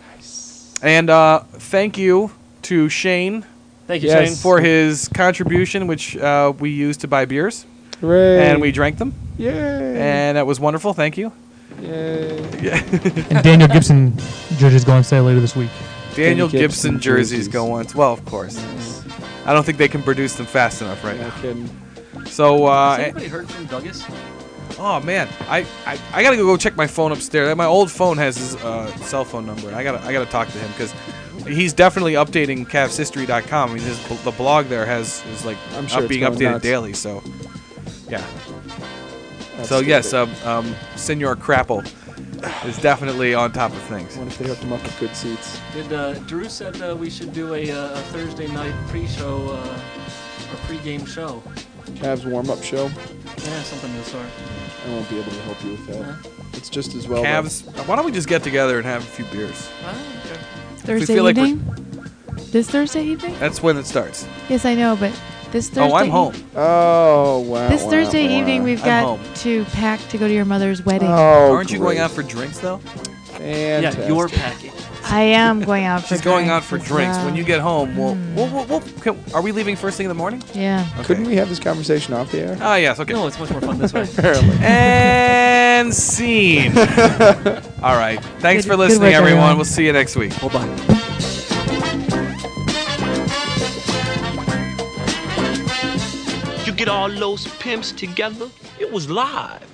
And uh, thank you to Shane Thank you, Yes. Shane. for his contribution, which uh, we used to buy beers, Hooray. and we drank them, Yay. and that was wonderful. Thank you. Yay. And Daniel Gibson jerseys go on sale later this week. Daniel Gibson Gibson jerseys jerseys. go once. Well, of course. I don't think they can produce them fast enough right No now. kidding. So, uh, Has anybody heard from Douglas? oh man, I, I, I gotta go check my phone upstairs. My old phone has his uh, cell phone number. And I gotta I gotta talk to him because he's definitely updating Cavs history dot com. I mean, his, the blog there has is like I'm sure up it's being going updated nuts. daily. So, yeah. That's so yes, stupid. um, um, Senor Crapple is definitely on top of things. I wonder if they hooked them up with good seats. Did uh, Drew said uh, we should do a, uh, a Thursday night pre-show uh, or pre-game show? Cavs warm-up show. Yeah, something of the sort. I won't be able to help you with that. Huh? It's just as well. though. Cavs, why don't we just get together and have a few beers? Ah, okay. Thursday feel like we're- evening? This Thursday evening? That's when it starts. Yes, I know, but this Thursday. Oh, I'm eve- home. Oh wow. This wow, Thursday wow. evening, we've I'm got home. to pack to go to your mother's wedding. Oh, Aren't you going great. out for drinks though? Fantastic. Yeah, your packing. I am going out for She's going drinks out for as drinks. well. When you get home, we'll, Mm. we'll, we'll, we'll can, are we leaving first thing in the morning? Yeah. Okay. Couldn't we have this conversation off the air? Ah, yes. Okay. No, it's much more fun this way. Apparently. And scene. All right. Thanks Good- for good listening, work, everyone. everyone. We'll see you next week. Hold on. You get all those pimps together, it was live.